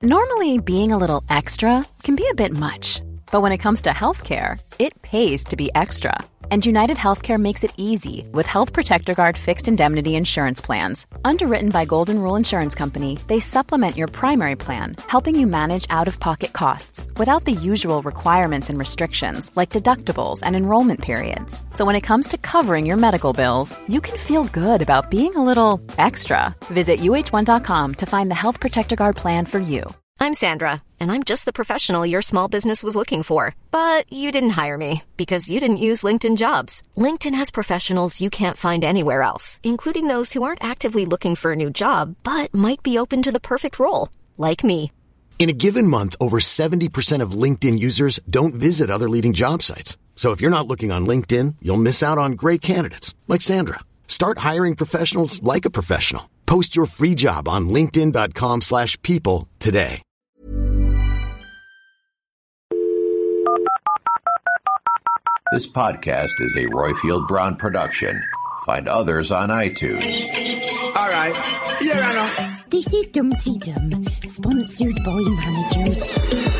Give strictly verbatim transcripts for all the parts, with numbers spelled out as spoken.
Normally, being a little extra can be a bit much. But when it comes to healthcare, it pays to be extra. And United Healthcare makes it easy with Health Protector Guard fixed indemnity insurance plans. Underwritten by Golden Rule Insurance Company, they supplement your primary plan, helping you manage out-of-pocket costs without the usual requirements and restrictions like deductibles and enrollment periods. So when it comes to covering your medical bills, you can feel good about being a little extra. Visit U H one dot com to find the Health Protector Guard plan for you. I'm Sandra, and I'm just the professional your small business was looking for. But you didn't hire me because you didn't use LinkedIn Jobs. LinkedIn has professionals you can't find anywhere else, including those who aren't actively looking for a new job, but might be open to the perfect role, like me. In a given month, over seventy percent of LinkedIn users don't visit other leading job sites. So if you're not looking on LinkedIn, you'll miss out on great candidates like Sandra. Start hiring professionals like a professional. Post your free job on linkedin.com slash people today. This podcast is a Royfield Brown production. Find others on iTunes. All right. Here I know. This is Dumpty Dum, sponsored by managers.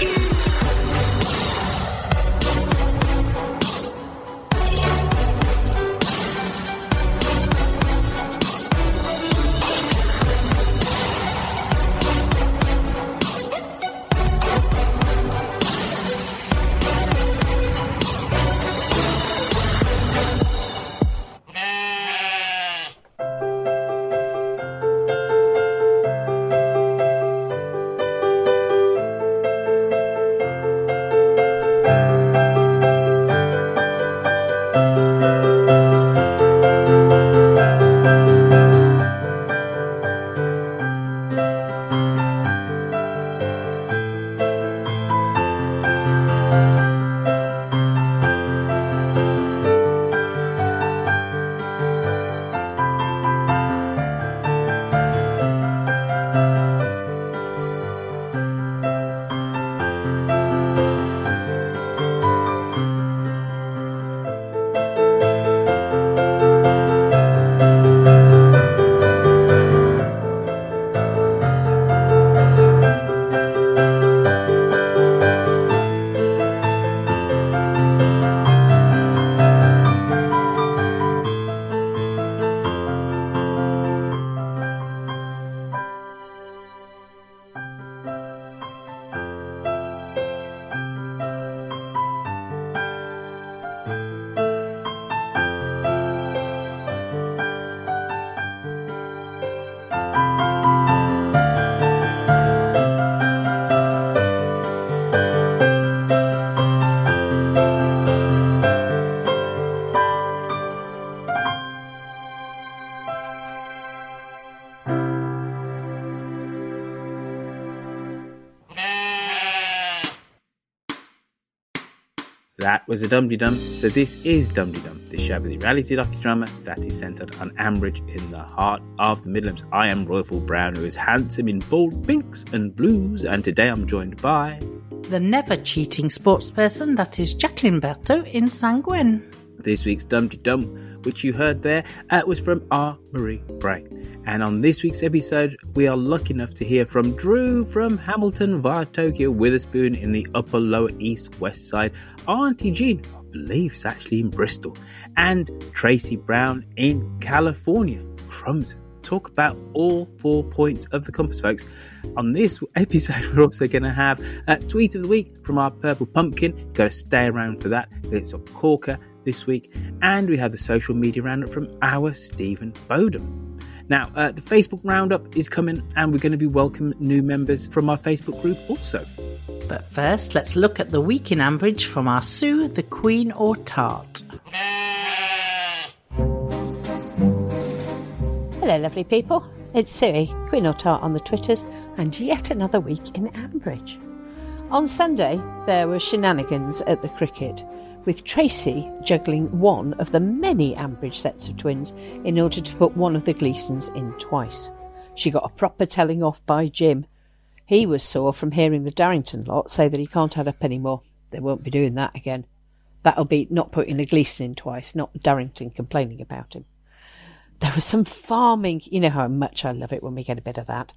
That was a Dum Dum. So this is Dum Dum, the show with the reality docudrama that is centred on Ambridge in the heart of the Midlands. I am Royfield Brown, who is handsome in bold pinks and blues, and today I'm joined by the never-cheating sportsperson that is Jacqueline Berthaud in Saint-Gwen. This week's Dum Dum, which you heard there, uh, was from R. Marie Bray. And on this week's episode, we are lucky enough to hear from Drew from Hamilton via Tokyo Witherspoon in the upper, lower, east, west side, Auntie Jean, I believe is actually in Bristol, and Tracy Brown in California. Crumbs. Talk about all four points of the compass, folks. On this episode, we're also going to have a tweet of the week from our Purple Pumpkin. You've got to stay around for that. It's a corker this week. And we have the social media roundup from our Stephen Bowden. Now, uh, the Facebook roundup is coming, and we're going to be welcoming new members from our Facebook group also. But first, let's look at the week in Ambridge from our Sue, the Queen or Tart. Hello, lovely people. It's Sue, Queen or Tart on the Twitters, and yet another week in Ambridge. On Sunday, there were shenanigans at the cricket, with Tracy juggling one of the many Ambridge sets of twins in order to put one of the Gleesons in twice. She got a proper telling off by Jim. He was sore from hearing the Darrington lot say that he can't add up anymore. They won't be doing that again. That'll be not putting a Gleeson in twice, not Darrington complaining about him. There was some farming, you know how much I love it when we get a bit of that.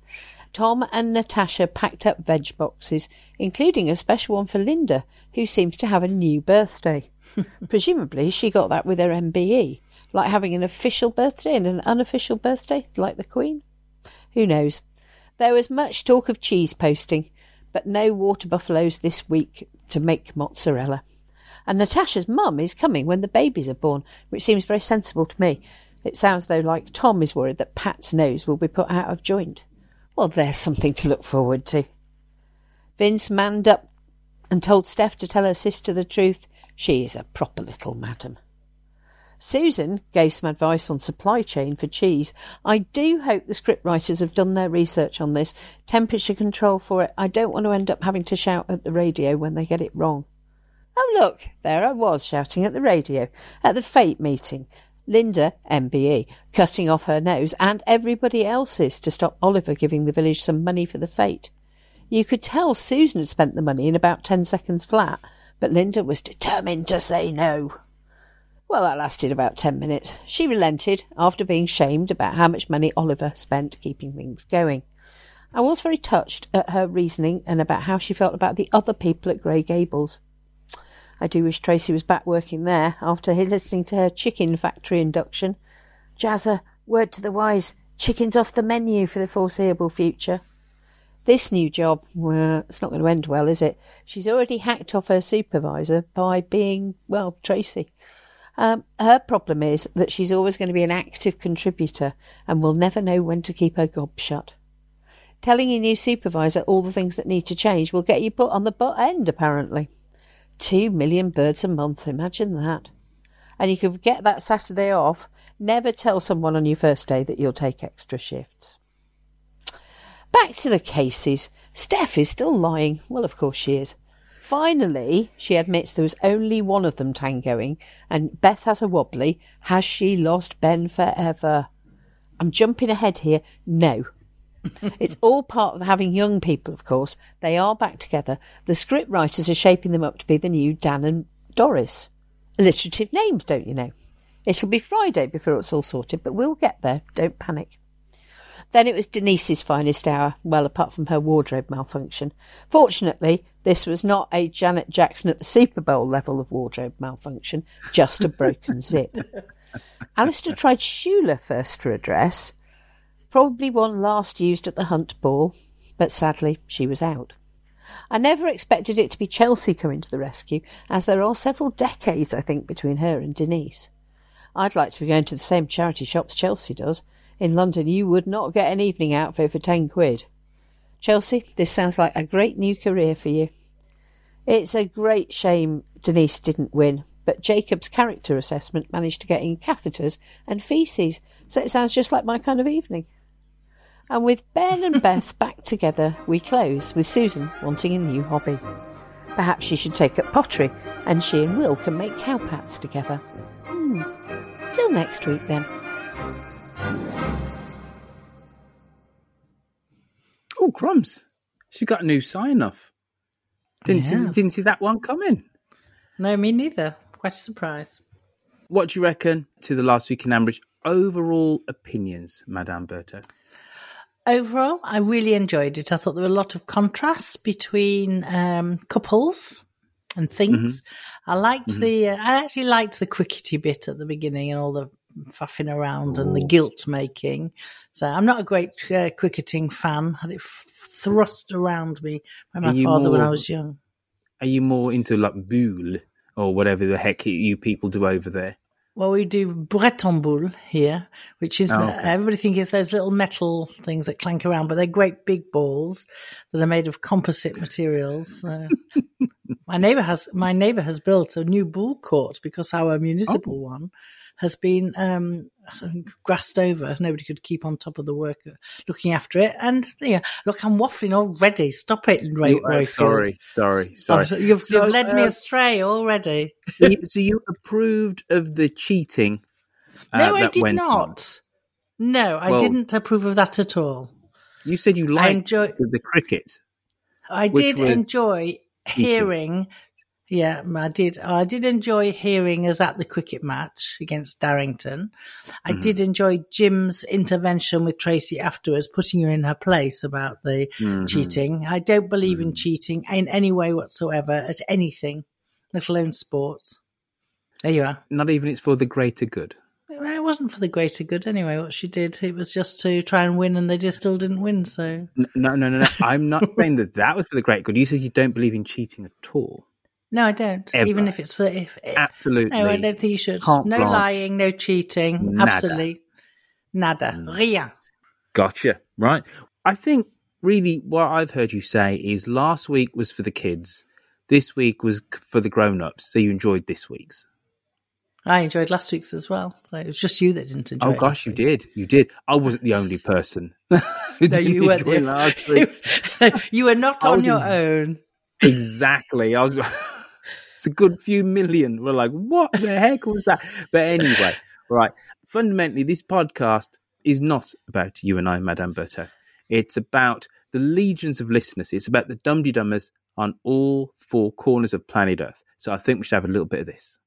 Tom and Natasha packed up veg boxes, including a special one for Linda, who seems to have a new birthday. Presumably she got that with her M B E, like having an official birthday and an unofficial birthday, like the Queen. Who knows? There was much talk of cheese posting, but no water buffaloes this week to make mozzarella. And Natasha's mum is coming when the babies are born, which seems very sensible to me. It sounds though like Tom is worried that Pat's nose will be put out of joint. Well, there's something to look forward to. Vince manned up and told Steph to tell her sister the truth. She is a proper little madam. Susan gave some advice on supply chain for cheese. I do hope the scriptwriters have done their research on this. Temperature control for it. I don't want to end up having to shout at the radio when they get it wrong. Oh, look, there I was shouting at the radio at the Fate meeting. Linda, M B E, cutting off her nose, and everybody else's to stop Oliver giving the village some money for the Fate. You could tell Susan had spent the money in about ten seconds flat, but Linda was determined to say no. Well, that lasted about ten minutes. She relented after being shamed about how much money Oliver spent keeping things going. I was very touched at her reasoning and about how she felt about the other people at Grey Gables. I do wish Tracy was back working there after listening to her chicken factory induction. Jazza, word to the wise, chicken's off the menu for the foreseeable future. This new job, well, it's not going to end well, is it? She's already hacked off her supervisor by being, well, Tracy. Um, her problem is that she's always going to be an active contributor and will never know when to keep her gob shut. Telling your new supervisor all the things that need to change will get you put on the butt end, apparently. Two million birds a month, imagine that. And you could get that Saturday off. Never tell someone on your first day that you'll take extra shifts. Back to the cases. Steph is still lying. Well, of course she is. Finally, she admits there was only one of them tangoing, and Beth has a wobbly. Has she lost Ben forever? I'm jumping ahead here. No. It's all part of having young people, of course. They are back together. The script writers are shaping them up to be the new Dan and Doris. Alliterative names, don't you know? It'll be Friday before it's all sorted, but we'll get there. Don't panic. Then it was Denise's finest hour, well, apart from her wardrobe malfunction. Fortunately, this was not a Janet Jackson at the Super Bowl level of wardrobe malfunction, just a broken zip. Alistair tried Shula first for a dress, probably one last used at the Hunt Ball, but sadly she was out. I never expected it to be Chelsea coming to the rescue, as there are several decades, I think, between her and Denise. I'd like to be going to the same charity shops Chelsea does. In London, you would not get an evening outfit for ten quid. Chelsea, this sounds like a great new career for you. It's a great shame Denise didn't win, but Jacob's character assessment managed to get in catheters and faeces, so it sounds just like my kind of evening. And with Ben and Beth back together, we close with Susan wanting a new hobby. Perhaps she should take up pottery, and she and Will can make cowpats together. Hmm. Till next week, then. Oh, crumbs. She's got a new sign-off. Didn't, Yeah. see, didn't see that one coming. No, me neither. Quite a surprise. What do you reckon to the last week in Ambridge? Overall opinions, Madame Berto. Overall, I really enjoyed it. I thought there were a lot of contrasts between um, couples and things. Mm-hmm. I liked mm-hmm. the. Uh, I actually liked the crickety bit at the beginning and all the faffing around Ooh. and the guilt making. So I'm not a great uh, cricketing fan. Had it f- thrust around me by my father more, when I was young. Are you more into like boule or whatever the heck you people do over there? Well, we do Breton boule here, which is, oh, okay. uh, everybody thinks it's those little metal things that clank around, but they're great big balls that are made of composite materials. Uh, my neighbour has my neighbour has built a new boule court because our municipal oh. one has been um, grassed over. Nobody could keep on top of the work, looking after it. And yeah, look, I'm waffling already. Stop it, Ray. You, uh, sorry, sorry, sorry. Oh, you've, so, you've led uh, me astray already. So you, so you approved of the cheating? Uh, no, I that did went not. On. No, I well, didn't approve of that at all. You said you liked enjoy- the cricket. I did enjoy hearing Yeah, I did. I did enjoy hearing us at the cricket match against Darrington. I mm-hmm. did enjoy Jim's intervention with Tracy afterwards, putting her in her place about the mm-hmm. cheating. I don't believe mm-hmm. in cheating in any way whatsoever at anything, let alone sports. There you are. Not even it's for the greater good. It wasn't for the greater good anyway, what she did. It was just to try and win, and they just still didn't win. So No, no, no, no. I'm not saying that that was for the greater good. You said you don't believe in cheating at all. No, I don't. Ever. Even if it's for... if Absolutely. No, I don't think you should. Can't no blanche. lying, no cheating. Nada. Absolutely. Nada. Mm. Rien. Gotcha. Right. I think really what I've heard you say is last week was for the kids. This week was for the grown-ups. So you enjoyed this week's. I enjoyed last week's as well. So it was just you that didn't enjoy Oh, it gosh, you week. did. You did. I wasn't the only person. who No, you didn't weren't. enjoy last week. You were not I on was your in- own. Exactly. I was... It's a good few million. We're like, what the heck was that? But anyway, right. Fundamentally, this podcast is not about you and I, Madame Berto. It's about the legions of listeners. It's about the dum-de-dummers on all four corners of planet Earth. So I think we should have a little bit of this.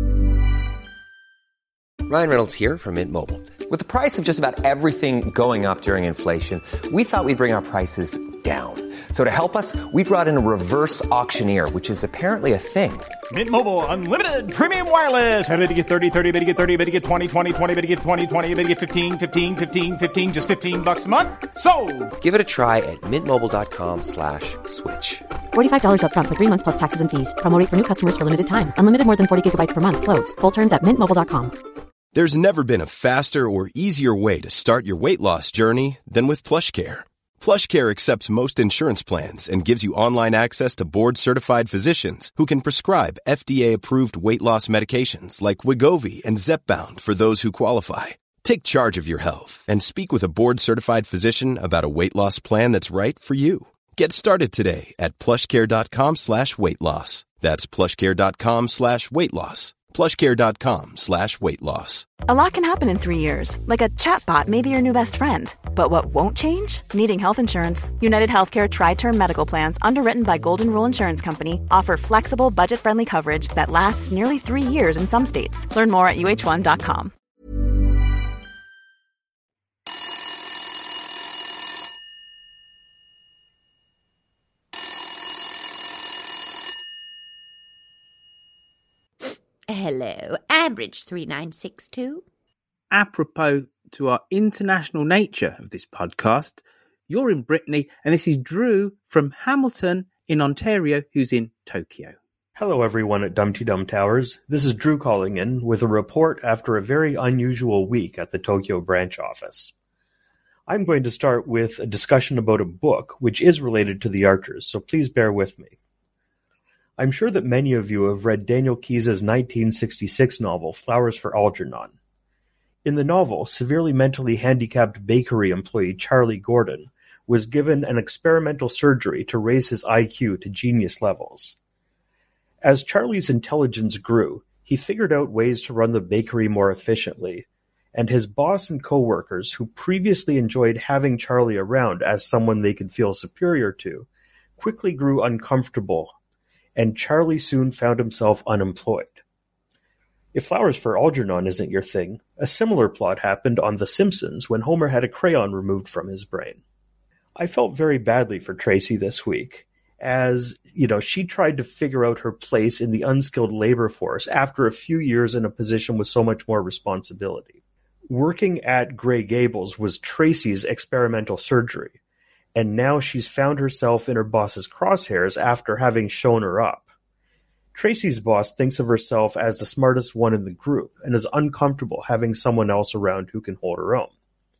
Ryan Reynolds here from Mint Mobile. With the price of just about everything going up during inflation, we thought we'd bring our prices down. So to help us, we brought in a reverse auctioneer, which is apparently a thing. Mint Mobile Unlimited Premium Wireless. How to get thirty, thirty, how to get thirty, how to get twenty, twenty, twenty, how to get twenty, twenty, how to get fifteen, fifteen, fifteen, fifteen, just fifteen bucks a month? Sold! Give it a try at mintmobile.com slash switch. forty-five dollars up front for three months plus taxes and fees. Promo rate for new customers for limited time. Unlimited more than forty gigabytes per month. Slows full terms at mint mobile dot com. There's never been a faster or easier way to start your weight loss journey than with PlushCare. PlushCare accepts most insurance plans and gives you online access to board-certified physicians who can prescribe F D A-approved weight loss medications like Wegovy and Zepbound for those who qualify. Take charge of your health and speak with a board-certified physician about a weight loss plan that's right for you. Get started today at plushcare.com slash weight loss. That's plushcare.com slash weight loss. plushcare.com slash weight loss. A lot can happen in three years, like a chatbot may be your new best friend. But what won't change? Needing health insurance. United Healthcare Tri-Term Medical Plans, underwritten by Golden Rule Insurance Company, offer flexible, budget-friendly coverage that lasts nearly three years in some states. Learn more at U H one dot com. Hello, Ambridge three nine six two. Apropos to our international nature of this podcast, you're in Brittany, and this is Drew from Hamilton in Ontario, who's in Tokyo. Hello, everyone at Dumpty Dum Towers. This is Drew calling in with a report after a very unusual week at the Tokyo branch office. I'm going to start with a discussion about a book which is related to the Archers, so please bear with me. I'm sure that many of you have read Daniel Keyes' nineteen sixty-six novel, Flowers for Algernon. In the novel, severely mentally handicapped bakery employee Charlie Gordon was given an experimental surgery to raise his I Q to genius levels. As Charlie's intelligence grew, he figured out ways to run the bakery more efficiently, and his boss and co-workers, who previously enjoyed having Charlie around as someone they could feel superior to, quickly grew uncomfortable, and Charlie soon found himself unemployed. If Flowers for Algernon isn't your thing, a similar plot happened on The Simpsons when Homer had a crayon removed from his brain. I felt very badly for Tracy this week, as, you know, she tried to figure out her place in the unskilled labor force after a few years in a position with so much more responsibility. Working at Grey Gables was Tracy's experimental surgery, and now she's found herself in her boss's crosshairs after having shown her up. Tracy's boss thinks of herself as the smartest one in the group and is uncomfortable having someone else around who can hold her own.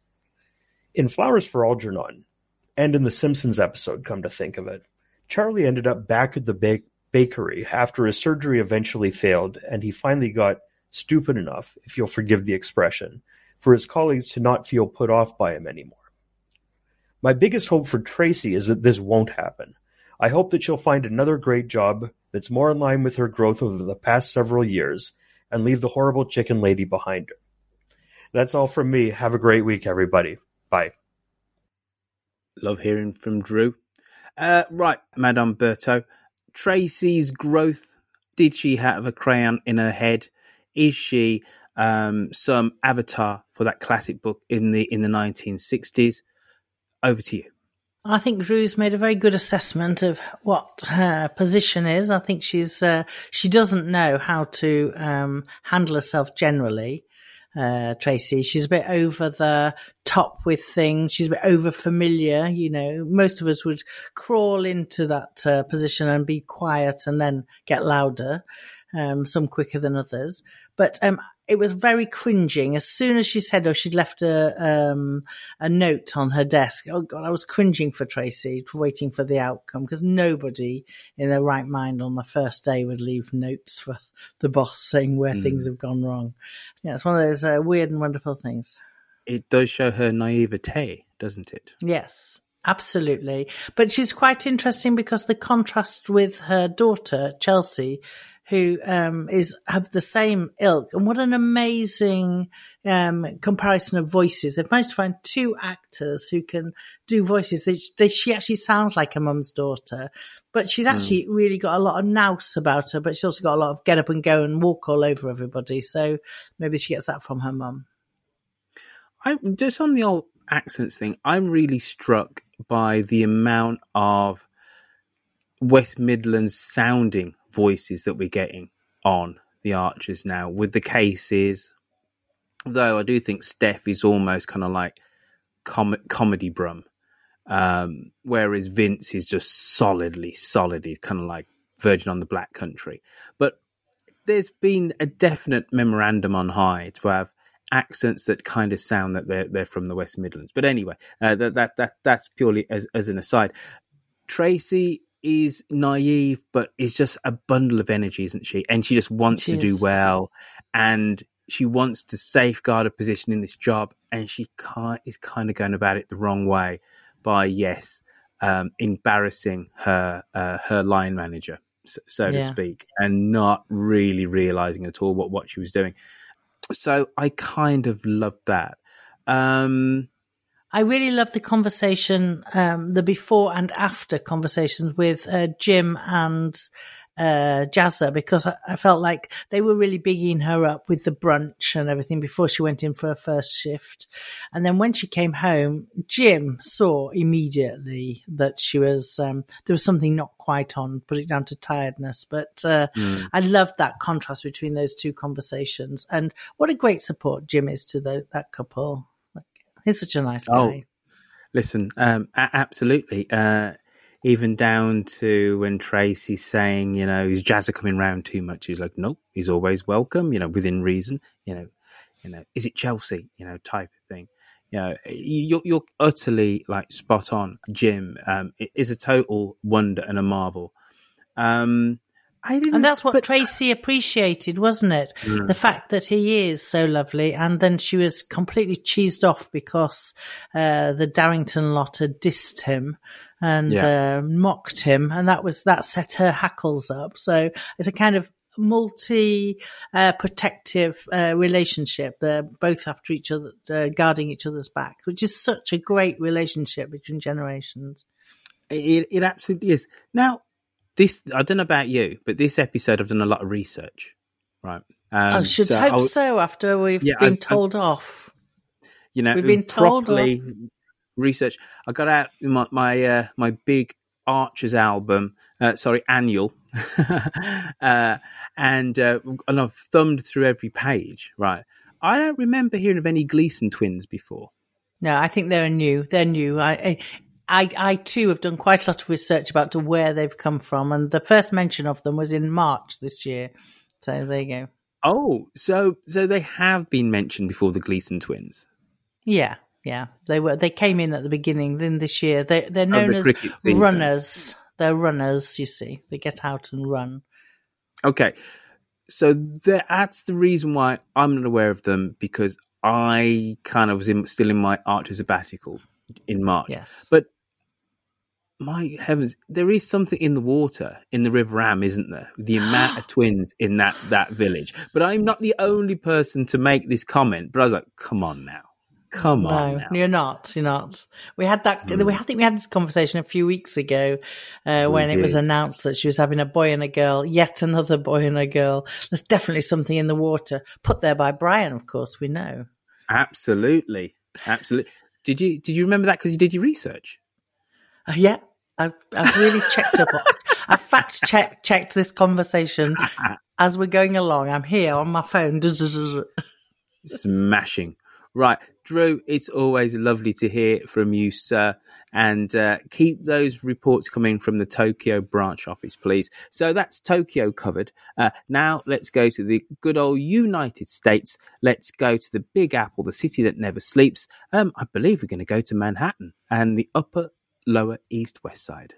In Flowers for Algernon, and in the Simpsons episode, come to think of it, Charlie ended up back at the ba- bakery after his surgery eventually failed, and he finally got stupid enough, if you'll forgive the expression, for his colleagues to not feel put off by him anymore. My biggest hope for Tracy is that this won't happen. I hope that she'll find another great job that's more in line with her growth over the past several years and leave the horrible chicken lady behind her. That's all from me. Have a great week, everybody. Bye. Love hearing from Drew. Uh, right, Madame Berto. Tracy's growth Did she have a crayon in her head? Is she um, some avatar for that classic book in the in the nineteen sixties? Over to you. I think Drew's made a very good assessment of what her position is. I think she's uh, she doesn't know how to um, handle herself generally. Uh, Tracy, she's a bit over the top with things. She's a bit over familiar. You know, most of us would crawl into that uh, position and be quiet and then get louder. Um, some quicker than others, but um, it was very cringing. As soon as she said, "Oh, she'd left a um, a note on her desk," oh God, I was cringing for Tracy, waiting for the outcome, because nobody in their right mind on the first day would leave notes for the boss saying where mm. things have gone wrong. Yeah, it's one of those uh, weird and wonderful things. It does show her naivete, doesn't it? Yes. Absolutely. But she's quite interesting because the contrast with her daughter, Chelsea, who um, is have the same ilk. And what an amazing um, comparison of voices. They've managed to find two actors who can do voices. They, they, she actually sounds like her mum's daughter, but she's actually mm. really got a lot of nous about her, but she's also got a lot of get up and go and walk all over everybody. So maybe she gets that from her mum. I'm just on the old accents thing. I'm really struck by the amount of West Midlands sounding voices that we're getting on the Archers now with the cases, though I do think Steph is almost kind of like com- comedy Brum, um, whereas Vince is just solidly, solidly kind of like Virgin on the Black Country. But there's been a definite memorandum on high to have accents that kind of sound that they're they're from the West Midlands. But anyway, uh, that that that that's purely as as an aside. Tracy is naive, but is just a bundle of energy, isn't she? And she just wants she to is. do well, and she wants to safeguard a position in this job, and she can't, is kind of going about it the wrong way by, yes, um, embarrassing her uh, her line manager, so, so yeah. to speak, and not really realizing at all what, what she was doing. So I kind of loved that. Um, I really love the conversation, um, the before and after conversations with uh, Jim and uh, Jazza, because I, I felt like they were really bigging her up with the brunch and everything before she went in for her first shift. And then when she came home, Jim saw immediately that she was, um, there was something not quite on, put it down to tiredness. But uh, mm. I loved that contrast between those two conversations. And what a great support Jim is to the, that couple. He's such a nice guy. Oh, listen, um, a- absolutely. Uh, even down to when Tracy's saying, you know, is Jazza coming round too much? He's like, nope, he's always welcome, you know, within reason, you know, you know, is it Chelsea, you know, type of thing. You know, you're, you're utterly like spot on, Jim. Um, it is a total wonder and a marvel. Um, I didn't, and that's what but, Tracy appreciated, wasn't it? Mm. The fact that he is so lovely. And then she was completely cheesed off because uh, the Darrington lot had dissed him and yeah. uh, mocked him. And that was that set her hackles up. So it's a kind of multi uh, protective uh, relationship. They're both after each other, uh, guarding each other's back, which is such a great relationship between generations. It, it absolutely is. Now, This I don't know about you, but this episode I've done a lot of research, right? Um, I should so hope I'll, so. After we've yeah, been I, told I, off, you know, we've been told properly off. Research. I got out my my, uh, my big Archers album, uh, sorry, annual, uh, and uh, and I've thumbed through every page. Right, I don't remember hearing of any Gleason twins before. No, I think they're new. They're new. I. I I, I too have done quite a lot of research about to where they've come from, and the first mention of them was in March this year. So there you go. Oh, so so they have been mentioned before, the Gleason twins. Yeah, yeah, they were. They came in at the beginning. Then this year, they they're known oh, the as runners. They're runners. You see, they get out and run. Okay, so that's the reason why I'm not aware of them, because I kind of was in, still in my Archer sabbatical in March. Yes, but. My heavens, there is something in the water in the River Am, isn't there? The amount of twins in that, that village. But I'm not the only person to make this comment. But I was like, come on now. Come no, on now. you're not. You're not. We had that. Mm. We, I think we had this conversation a few weeks ago uh, when it was announced that she was having a boy and a girl, yet another boy and a girl. There's definitely something in the water, put there by Brian, of course, we know. Absolutely. Absolutely. Did you did you remember that because you did your research? Uh, yeah, I've, I've really checked up. I fact check, checked this conversation as we're going along. I'm here on my phone. Smashing. Right. Drew, it's always lovely to hear from you, sir. And uh, keep those reports coming from the Tokyo branch office, please. So that's Tokyo covered. Uh, now let's go to the good old United States. Let's go to the Big Apple, the city that never sleeps. Um, I believe we're going to go to Manhattan and the upper, lower, east, west side.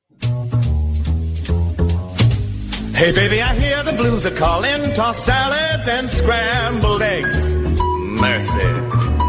Hey, baby, I hear the blues are calling. Toss salads and scrambled eggs. Mercy.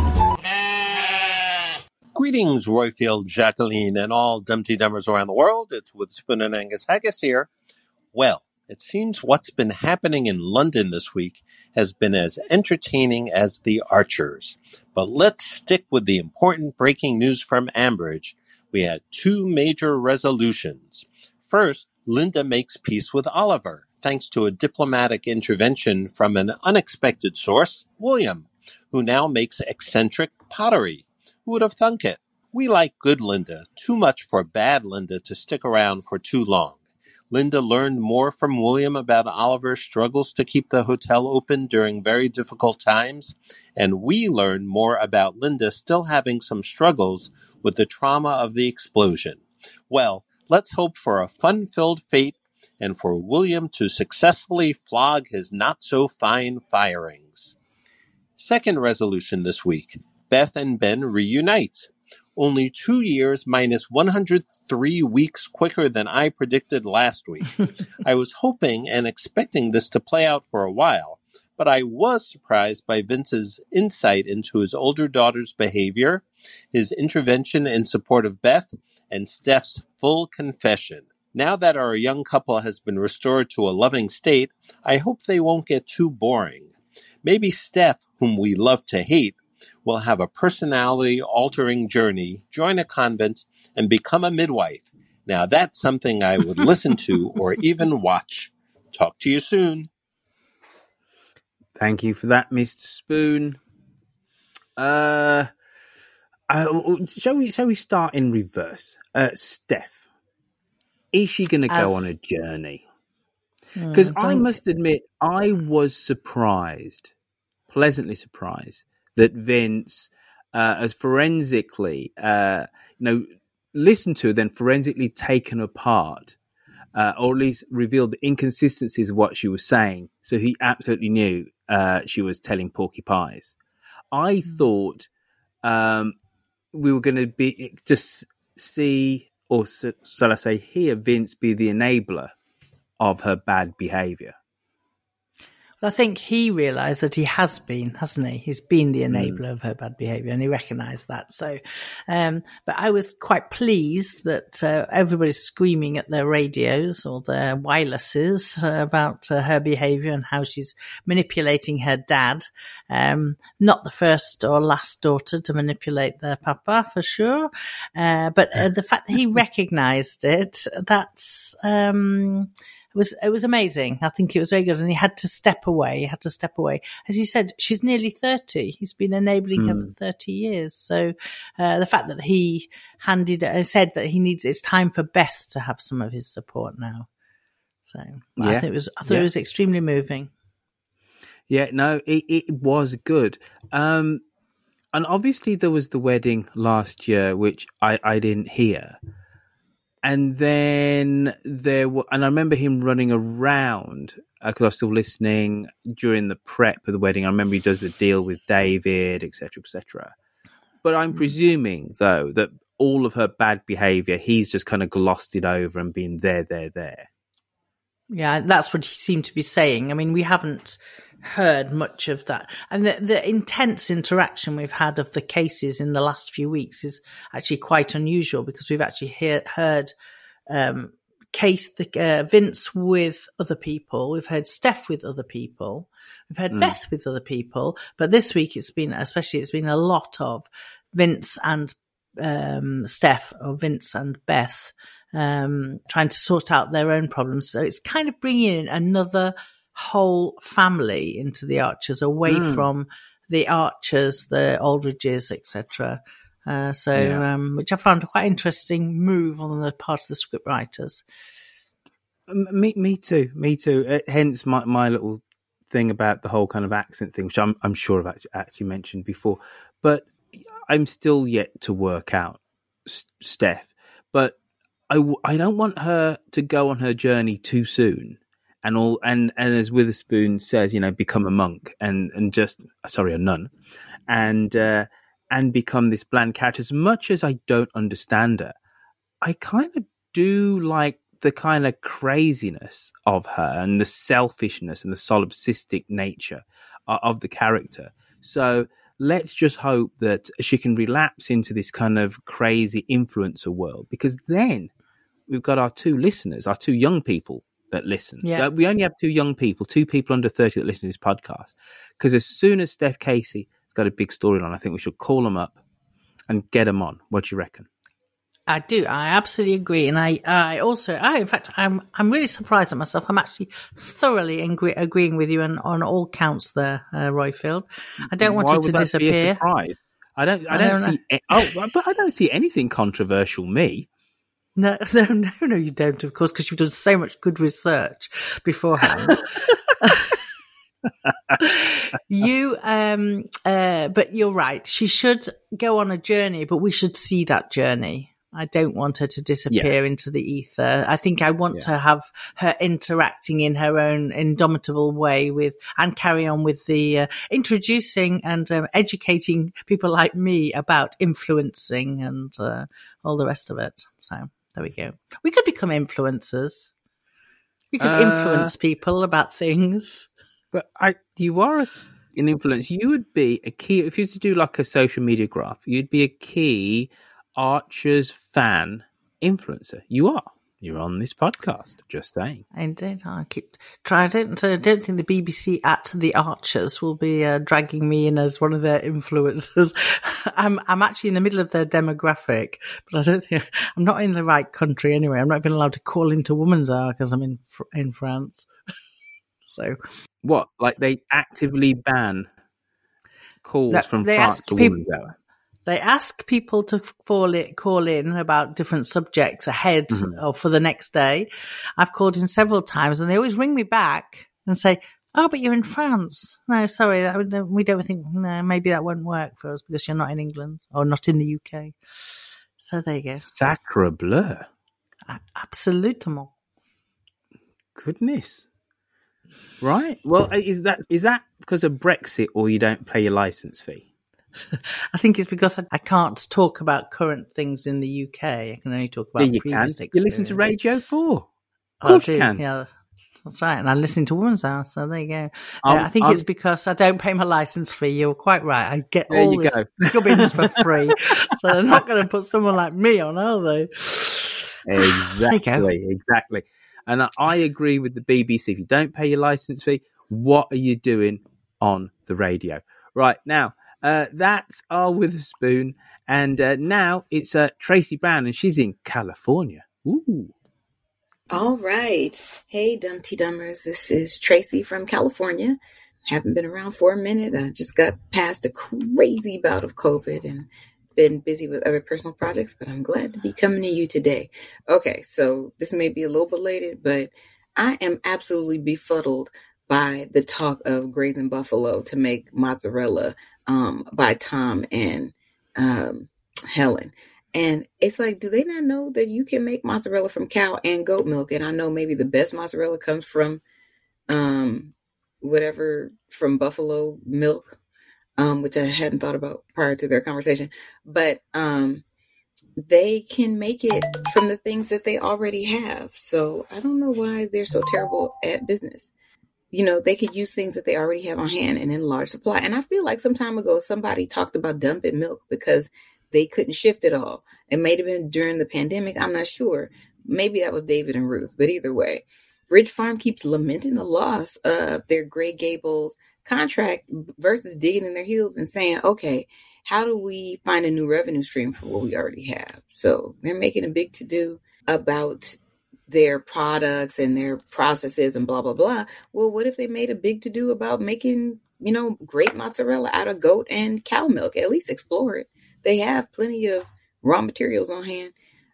Greetings, Royfield, Jacqueline, and all Dumpty Dummers around the world. It's Witherspoon and Angus Haggis here. Well, it seems what's been happening in London this week has been as entertaining as The Archers. But let's stick with the important breaking news from Ambridge. We had two major resolutions. First, Linda makes peace with Oliver, thanks to a diplomatic intervention from an unexpected source, William, who now makes eccentric pottery. Who would have thunk it? We like good Linda, too much for bad Linda to stick around for too long. Linda learned more from William about Oliver's struggles to keep the hotel open during very difficult times, and we learned more about Linda still having some struggles with the trauma of the explosion. Well, let's hope for a fun-filled fate and for William to successfully flog his not-so-fine firings. Second resolution this week. Beth and Ben reunite. Only two years minus one hundred three weeks quicker than I predicted last week. I was hoping and expecting this to play out for a while, but I was surprised by Vince's insight into his older daughter's behavior, his intervention in support of Beth, and Steph's full confession. Now that our young couple has been restored to a loving state, I hope they won't get too boring. Maybe Steph, whom we love to hate, will have a personality-altering journey, join a convent, and become a midwife. Now that's something I would listen to or even watch. Talk to you soon. Thank you for that, Mister Spoon. Uh, uh, shall we? Shall we start in reverse? Uh, Steph, is she going to go on a journey? Because mm, I must admit, I was surprised, pleasantly surprised, that Vince, uh, as forensically, uh, you know, listened to, then forensically taken apart, uh, or at least revealed the inconsistencies of what she was saying. So he absolutely knew uh, she was telling porky pies. I thought um, we were going to be just see, or shall I say, hear Vince be the enabler of her bad behaviour. I think he realised that he has been, hasn't he? He's been the enabler mm. of her bad behaviour, and he recognised that. So, um, but I was quite pleased that uh, everybody's screaming at their radios or their wirelesses uh, about uh, her behaviour and how she's manipulating her dad. Um, not the first or last daughter to manipulate their papa, for sure. Uh, but uh, the fact that he recognised it, that's... Um, It was, it was amazing. I think it was very good. And he had to step away. He had to step away. As he said, she's nearly thirty. He's been enabling mm. her for thirty years. So uh, the fact that he handed, uh, said that he needs, it's time for Beth to have some of his support now. So yeah. I think it was, I thought yeah. it was extremely moving. Yeah, no, it, it was good. Um, and obviously there was the wedding last year, which I, I didn't hear. And then there were, and I remember him running around because uh, I was still listening during the prep of the wedding. I remember he does the deal with David, et cetera, et cetera. But I'm presuming, though, that all of her bad behaviour, he's just kind of glossed it over and been there, there, there. Yeah, that's what he seemed to be saying. I mean, we haven't heard much of that. And the, the intense interaction we've had of the cases in the last few weeks is actually quite unusual because we've actually hear, heard um, Case the uh, Vince with other people. We've heard Steph with other people. We've heard mm. Beth with other people. But this week it's been, especially, it's been a lot of Vince and um, Steph, or Vince and Beth, um, trying to sort out their own problems. So it's kind of bringing in another whole family into the Archers, away mm. from the Archers, the Aldridges, et cetera. Uh, so, yeah. um, which I found a quite interesting move on the part of the script writers. Me, me too, me too. Uh, hence my, my little thing about the whole kind of accent thing, which I'm, I'm sure I've actually, actually mentioned before. But I'm still yet to work out Steph. But I, I don't want her to go on her journey too soon. And all, and, and as Witherspoon says, you know, become a monk and, and just, sorry, a nun. And, uh, and become this bland character. As much as I don't understand her, I kind of do like the kind of craziness of her and the selfishness and the solipsistic nature of the character. So let's just hope that she can relapse into this kind of crazy influencer world, because then we've got our two listeners, our two young people that listen. Yeah. We only have two young people, two people under thirty that listen to this podcast. Because as soon as Steph Casey got a big storyline, I think we should call them up and get them on. What do you reckon? I do. I absolutely agree. And I, I also, I, in fact, I'm, I'm really surprised at myself. I'm actually thoroughly agree, agreeing with you on, on all counts there, uh, Royfield. I don't want Why it would to that disappear. Be a surprise? I don't, I, I don't, don't see, know. oh, but I don't see anything controversial, me. No, no, no, no, you don't, of course, because you've done so much good research beforehand. you, um, uh, but you're right. She should go on a journey, but we should see that journey. I don't want her to disappear yeah. into the ether. I think I want yeah. to have her interacting in her own indomitable way with, and carry on with the uh, introducing and um, educating people like me about influencing and uh, all the rest of it. So there we go. We could become influencers. We could uh, influence people about things. But I, you are a, an influence. You would be a key, if you were to do like a social media graph, you'd be a key Archers fan influencer. You are. You're on this podcast. Just saying. Indeed. I keep trying. I don't, I don't think the B B C at the Archers will be uh, dragging me in as one of their influencers. I'm I'm actually in the middle of their demographic, but I don't think I'm not in the right country anyway. I'm not even allowed to call into Woman's Hour because I'm in in France. So what? Like they actively ban calls that, from France to people, Woman's Hour? They ask people to call it, call in about different subjects ahead mm-hmm. or for the next day. I've called in several times, and they always ring me back and say, "Oh, but you're in France." No, sorry, that would, we don't think. No, maybe that won't work for us because you're not in England or not in the U K. So there you go. Sacre bleu! Absolutement. Goodness. Right. Well, is that is that because of Brexit, or you don't pay your license fee? I think it's because I can't talk about current things in the U K. I can only talk about yeah, you previous can. experience. You listen to Radio four. Of Oh, course you can. Yeah, that's right. And I listen to Woman's Hour, so there you go. Um, uh, I think um, it's because I don't pay my license fee. You're quite right. I get there all you this go. gubbins for free. So they're not going to put someone like me on, are they? Exactly, exactly. And I, I agree with the B B C. If you don't pay your license fee, what are you doing on the radio? Right, now, uh, that's our Witherspoon. And uh, now it's uh, Tracy Brown, and she's in California. Ooh. All right. Hey, Dumpty Dummers. This is Tracy from California. Haven't been around for a minute. I just got past a crazy bout of COVID and been busy with other personal projects, but I'm glad to be coming to you today. Okay, so this may be a little belated, but I am absolutely befuddled by the talk of grazing buffalo to make mozzarella um, by Tom and um, Helen. And it's like, do they not know that you can make mozzarella from cow and goat milk? And I know maybe the best mozzarella comes from um, whatever, from buffalo milk, um, which I hadn't thought about prior to their conversation. But um, they can make it from the things that they already have. So I don't know why they're so terrible at business. You know, they could use things that they already have on hand and in large supply. And I feel like some time ago, somebody talked about dumping milk because they couldn't shift it all. It may have been during the pandemic. I'm not sure. maybe that was David and Ruth, but either way, Ridge Farm keeps lamenting the loss of their Gray Gables contract versus digging in their heels and saying, okay, how do we find a new revenue stream for what we already have? So they're making a big to-do about their products and their processes and blah, blah, blah. Well, what if they made a big to-do about making, you know, great mozzarella out of goat and cow milk? At least explore it. They have plenty of raw materials on hand.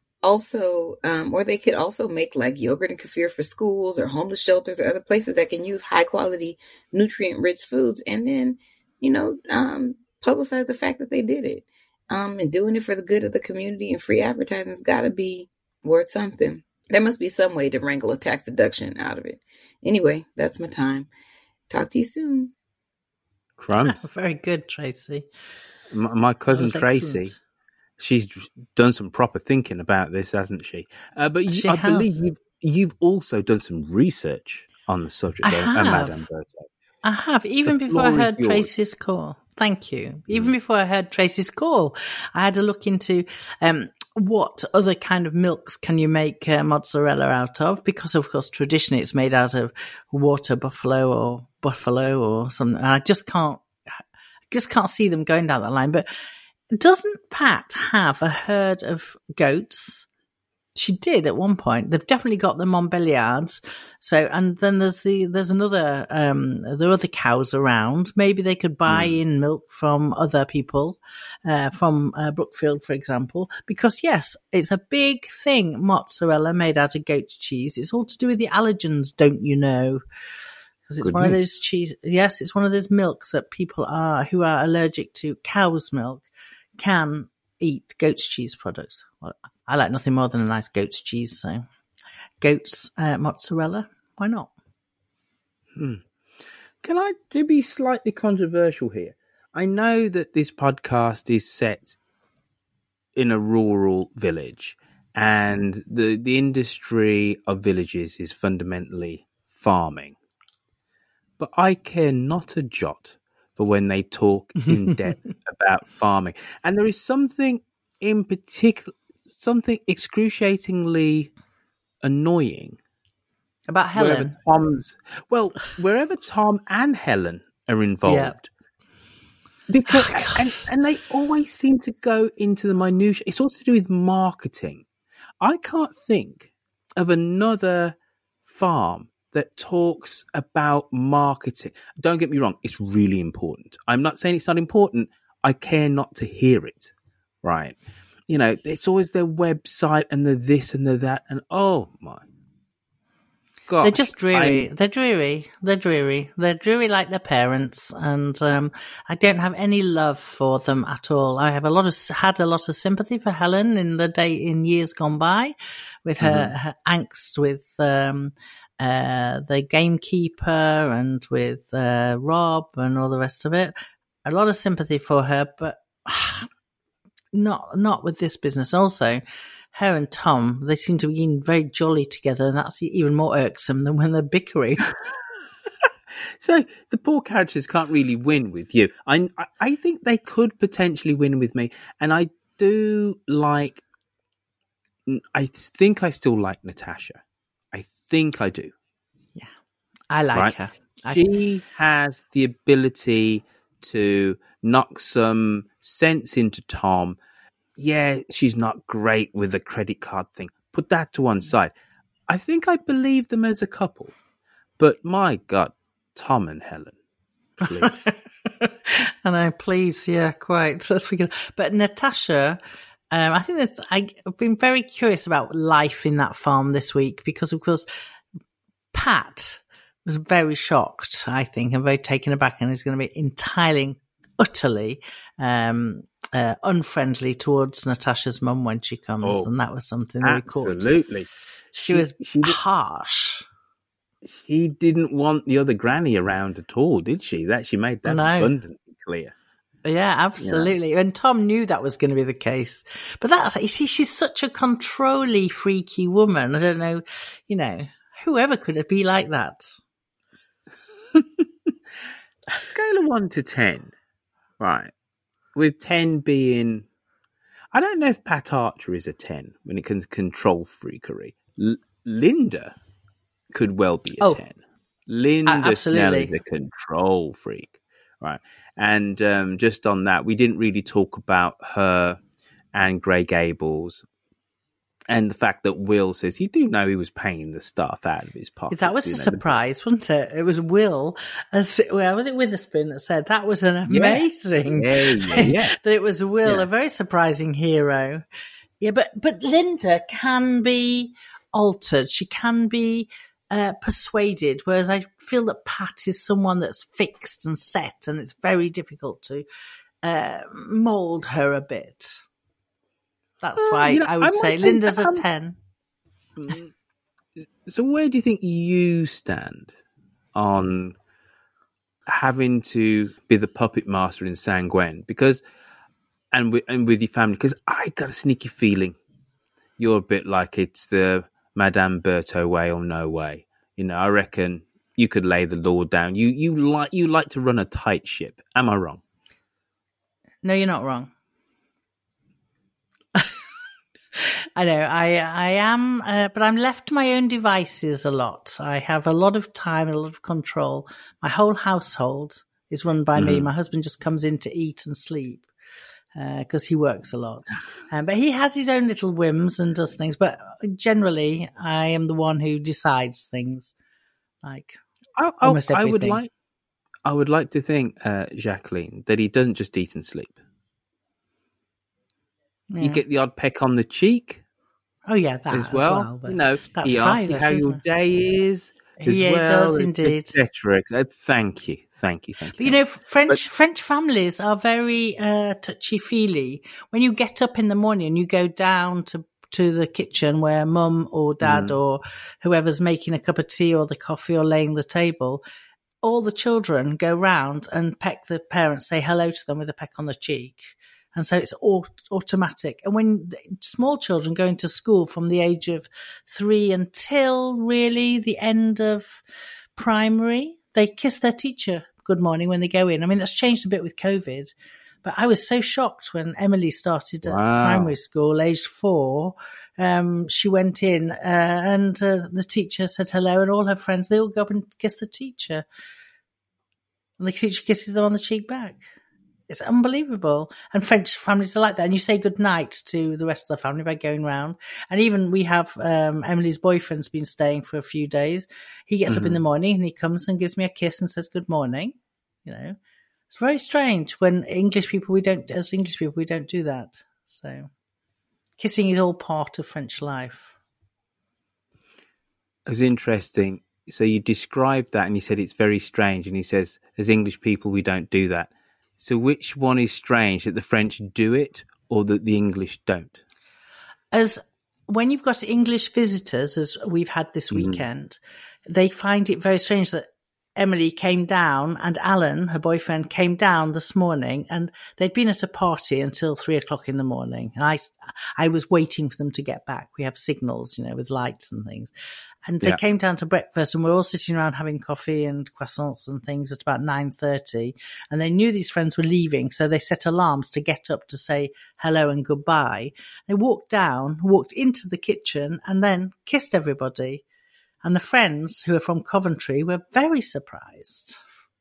Also, um, or they could also make like yogurt and kefir for schools or homeless shelters or other places that can use high quality, nutrient rich foods. And then, you know, um, publicize the fact that they did it. Um, and doing it for the good of the community and free advertising's got to be worth something. There must be some way to wrangle a tax deduction out of it. Anyway, that's my time. Talk to you soon. Crumbs. Very good, Tracy. My, my cousin Tracy. Excellent. She's done some proper thinking about this, hasn't she? Uh, but you, She I has. believe you've, you've also done some research on the subject, I though, uh, have. Madame Berto. I have, even The before I floor is heard yours. Tracy's call. Thank you. Even before I heard Tracy's call, I had to look into um, what other kind of milks can you make uh, mozzarella out of? Because, of course, traditionally it's made out of water buffalo or buffalo or something. And I just can't, just can't see them going down that line. But doesn't Pat have a herd of goats? She did at one point. They've definitely got them on Belliards. So, and then there's the there's another um there are other cows around. Maybe they could buy Mm. in milk from other people, uh, from uh, Brookfield, for example. Because yes, it's a big thing. Mozzarella made out of goat cheese. It's all to do with the allergens, don't you know? Because it's one of Goodness. those cheese. Yes, it's one of those milks that people are who are allergic to cow's milk can eat goat's cheese products. Well, I like nothing more than a nice goat's cheese, so goat's uh, mozzarella, why not? Hmm. Can I to be slightly controversial here? I know that this podcast is set in a rural village, and the the industry of villages is fundamentally farming. But I care not a jot for when they talk in depth about farming. And there is something in particular, something excruciatingly annoying About wherever Helen. Tom's, well, wherever Tom and Helen are involved. Yeah. They talk, and, and they always seem to go into the minutiae. It's all to do with marketing. I can't think of another farm that talks about marketing. Don't get me wrong, it's really important. I'm not saying it's not important. I care not to hear it, right? You know, it's always their website and the this and the that, and oh my God. They're just dreary. I'm- They're dreary. They're dreary. They're dreary like their parents, and um, I don't have any love for them at all. I have a lot of had a lot of sympathy for Helen in the day in years gone by, with her, Mhm. her angst with um, uh, the gamekeeper and with uh, Rob and all the rest of it. A lot of sympathy for her, but not not with this business. Also, her and Tom, they seem to be getting very jolly together, and that's even more irksome than when they're bickering. So the poor characters can't really win with you. I I think they could potentially win with me, and I do like. I think I still like Natasha. I think I do. I like Right? her. I- She has the ability to knock some sense into Tom. Yeah, she's not great with the credit card thing. Put that to one side. I think I believe them as a couple. But my God, Tom and Helen, please. I know, please, yeah, quite. Let's we But Natasha, um, I think there's, I, I've been very curious about life in that farm this week because, of course, Pat was very shocked, I think, and very taken aback, and is going to be entirely, utterly um, uh, unfriendly towards Natasha's mum when she comes, Oh, and that was something that we caught. absolutely. She, was she did- harsh. She didn't want the other granny around at all, did she? That she made that No. abundantly clear. Yeah, absolutely. And Tom knew that was going to be the case. But that's, you see, she's such a controlly, freaky woman. I don't know, you know, whoever could it be like that? Scale of one to ten, right? With ten being, I don't know if Pat Archer is a ten when it comes to control freakery. L- Linda could well be a Oh, ten. Linda absolutely. Snell is a control freak, right? And um, just on that, we didn't really talk about her and Grey Gables and the fact that Will says you do know he was paying the staff out of his pocket. That was you a know, surprise, wasn't it? It was Will, as well, was it Witherspoon that said that was an amazing Yeah, yeah, yeah. that it was Will, Yeah. a very surprising hero. Yeah, but but Linda can be altered. She can be uh, persuaded, whereas I feel that Pat is someone that's fixed and set, and it's very difficult to uh, mould her a bit. That's Uh, why you know, I would I say might think Linda's that, a um, ten. So where do you think you stand on having to be the puppet master in San Gwen? Because and with, and with your family, because I got a sneaky feeling you're a bit like it's the Madame Berthaud way or no way. You know, I reckon you could lay the law down. You you like you like to run a tight ship. Am I wrong? No, you're not wrong. I know, I I am, uh, but I'm left to my own devices a lot. I have a lot of time, a lot of control. My whole household is run by me. Mhm. My husband just comes in to eat and sleep because uh, he works a lot. Um, but he has his own little whims and does things. But generally, I am the one who decides things, like I, I, almost I everything. would like I would like to think, uh, Jacqueline, that he doesn't just eat and sleep. Yeah. You get the odd peck on the cheek. Oh yeah, that as as well. well, but you know, that's he asks you private, how isn't your it? day is. As Yeah, well, it does indeed. et cetera. Thank you, thank you, thank But you. you know, French French families are very uh, touchy feely. When you get up in the morning and you go down to to the kitchen where mum or dad Mm. or whoever's making a cup of tea or the coffee or laying the table, all the children go round and peck the parents, say hello to them with a peck on the cheek. And so it's all automatic. And when small children go into school from the age of three until really the end of primary, they kiss their teacher good morning when they go in. I mean, that's changed a bit with COVID, but I was so shocked when Emily started at Wow. primary school, aged four. Um, she went in uh, and uh, the teacher said hello, and all her friends, they all go up and kiss the teacher. And the teacher kisses them on the cheek back. It's unbelievable. And French families are like that. And you say good night to the rest of the family by going round. And even we have um, Emily's boyfriend's been staying for a few days. He gets up in Mhm. the morning and he comes and gives me a kiss and says good morning. You know, it's very strange when English people, we don't, as English people, we don't do that. So kissing is all part of French life. It was interesting. So you described that and you said it's very strange. And he says, as English people, we don't do that. So which one is strange, that the French do it or that the English don't? As when you've got English visitors, as we've had this Mhm. weekend, they find it very strange that Emily came down and Alan, her boyfriend, came down this morning, and they'd been at a party until three o'clock in the morning. And I, I was waiting for them to get back. We have signals, you know, with lights and things. And they Yeah. came down to breakfast, and we're all sitting around having coffee and croissants and things at about nine thirty. And they knew these friends were leaving, so they set alarms to get up to say hello and goodbye. They walked down, walked into the kitchen, and then kissed everybody. And the friends who are from Coventry were very surprised.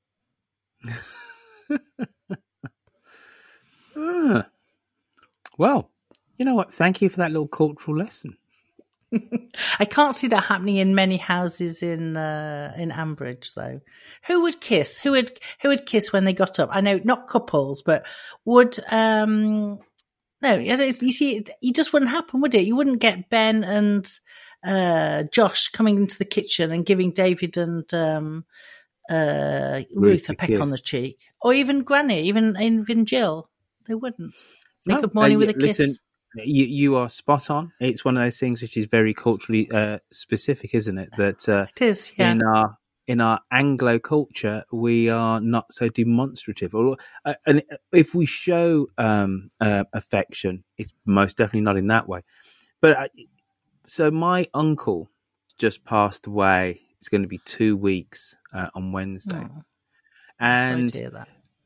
Ah. Well, you know what? Thank you for that little cultural lesson. I can't see that happening in many houses in uh, in Ambridge, though. Who would kiss? Who would who would kiss when they got up? I know not couples, but would um no? You see, it, it just wouldn't happen, would it? You wouldn't get Ben and uh, Josh coming into the kitchen and giving David and um, uh, Ruth a a peck on the kiss. cheek, or even Granny, even even Jill. They wouldn't say No, good morning uh, with yeah, a kiss. Listen, you, you are spot on. It's one of those things which is very culturally uh, specific, isn't it? That uh, It is, yeah. in our in our Anglo culture, we are not so demonstrative. Or, uh, and if we show um, uh, affection, it's most definitely not in that way. But uh, so my uncle just passed away. It's going to be two weeks uh, on Wednesday, Oh, and sorry to hear that.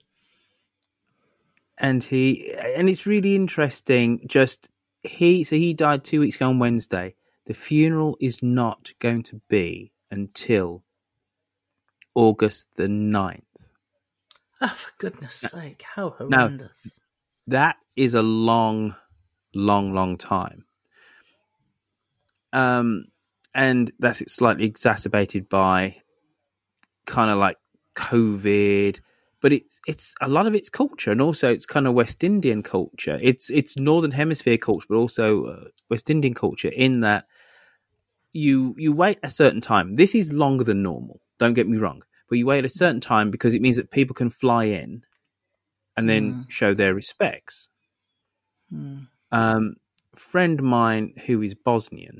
and he and it's really interesting. Just he so he died two weeks ago on Wednesday. the funeral is not going to be until August the ninth. Oh, for goodness sake, how Now, horrendous. that is a long, long, long time. Um, and that's slightly exacerbated by kind of like COVID, but it's it's a lot of it's culture, and also it's kind of West Indian culture. It's it's Northern Hemisphere culture, but also uh, West Indian culture. In that you you wait a certain time. This is longer than normal. Don't get me wrong, but you wait a certain time because it means that people can fly in and then Mm. show their respects. Mm. Um, a friend of mine who is Bosnian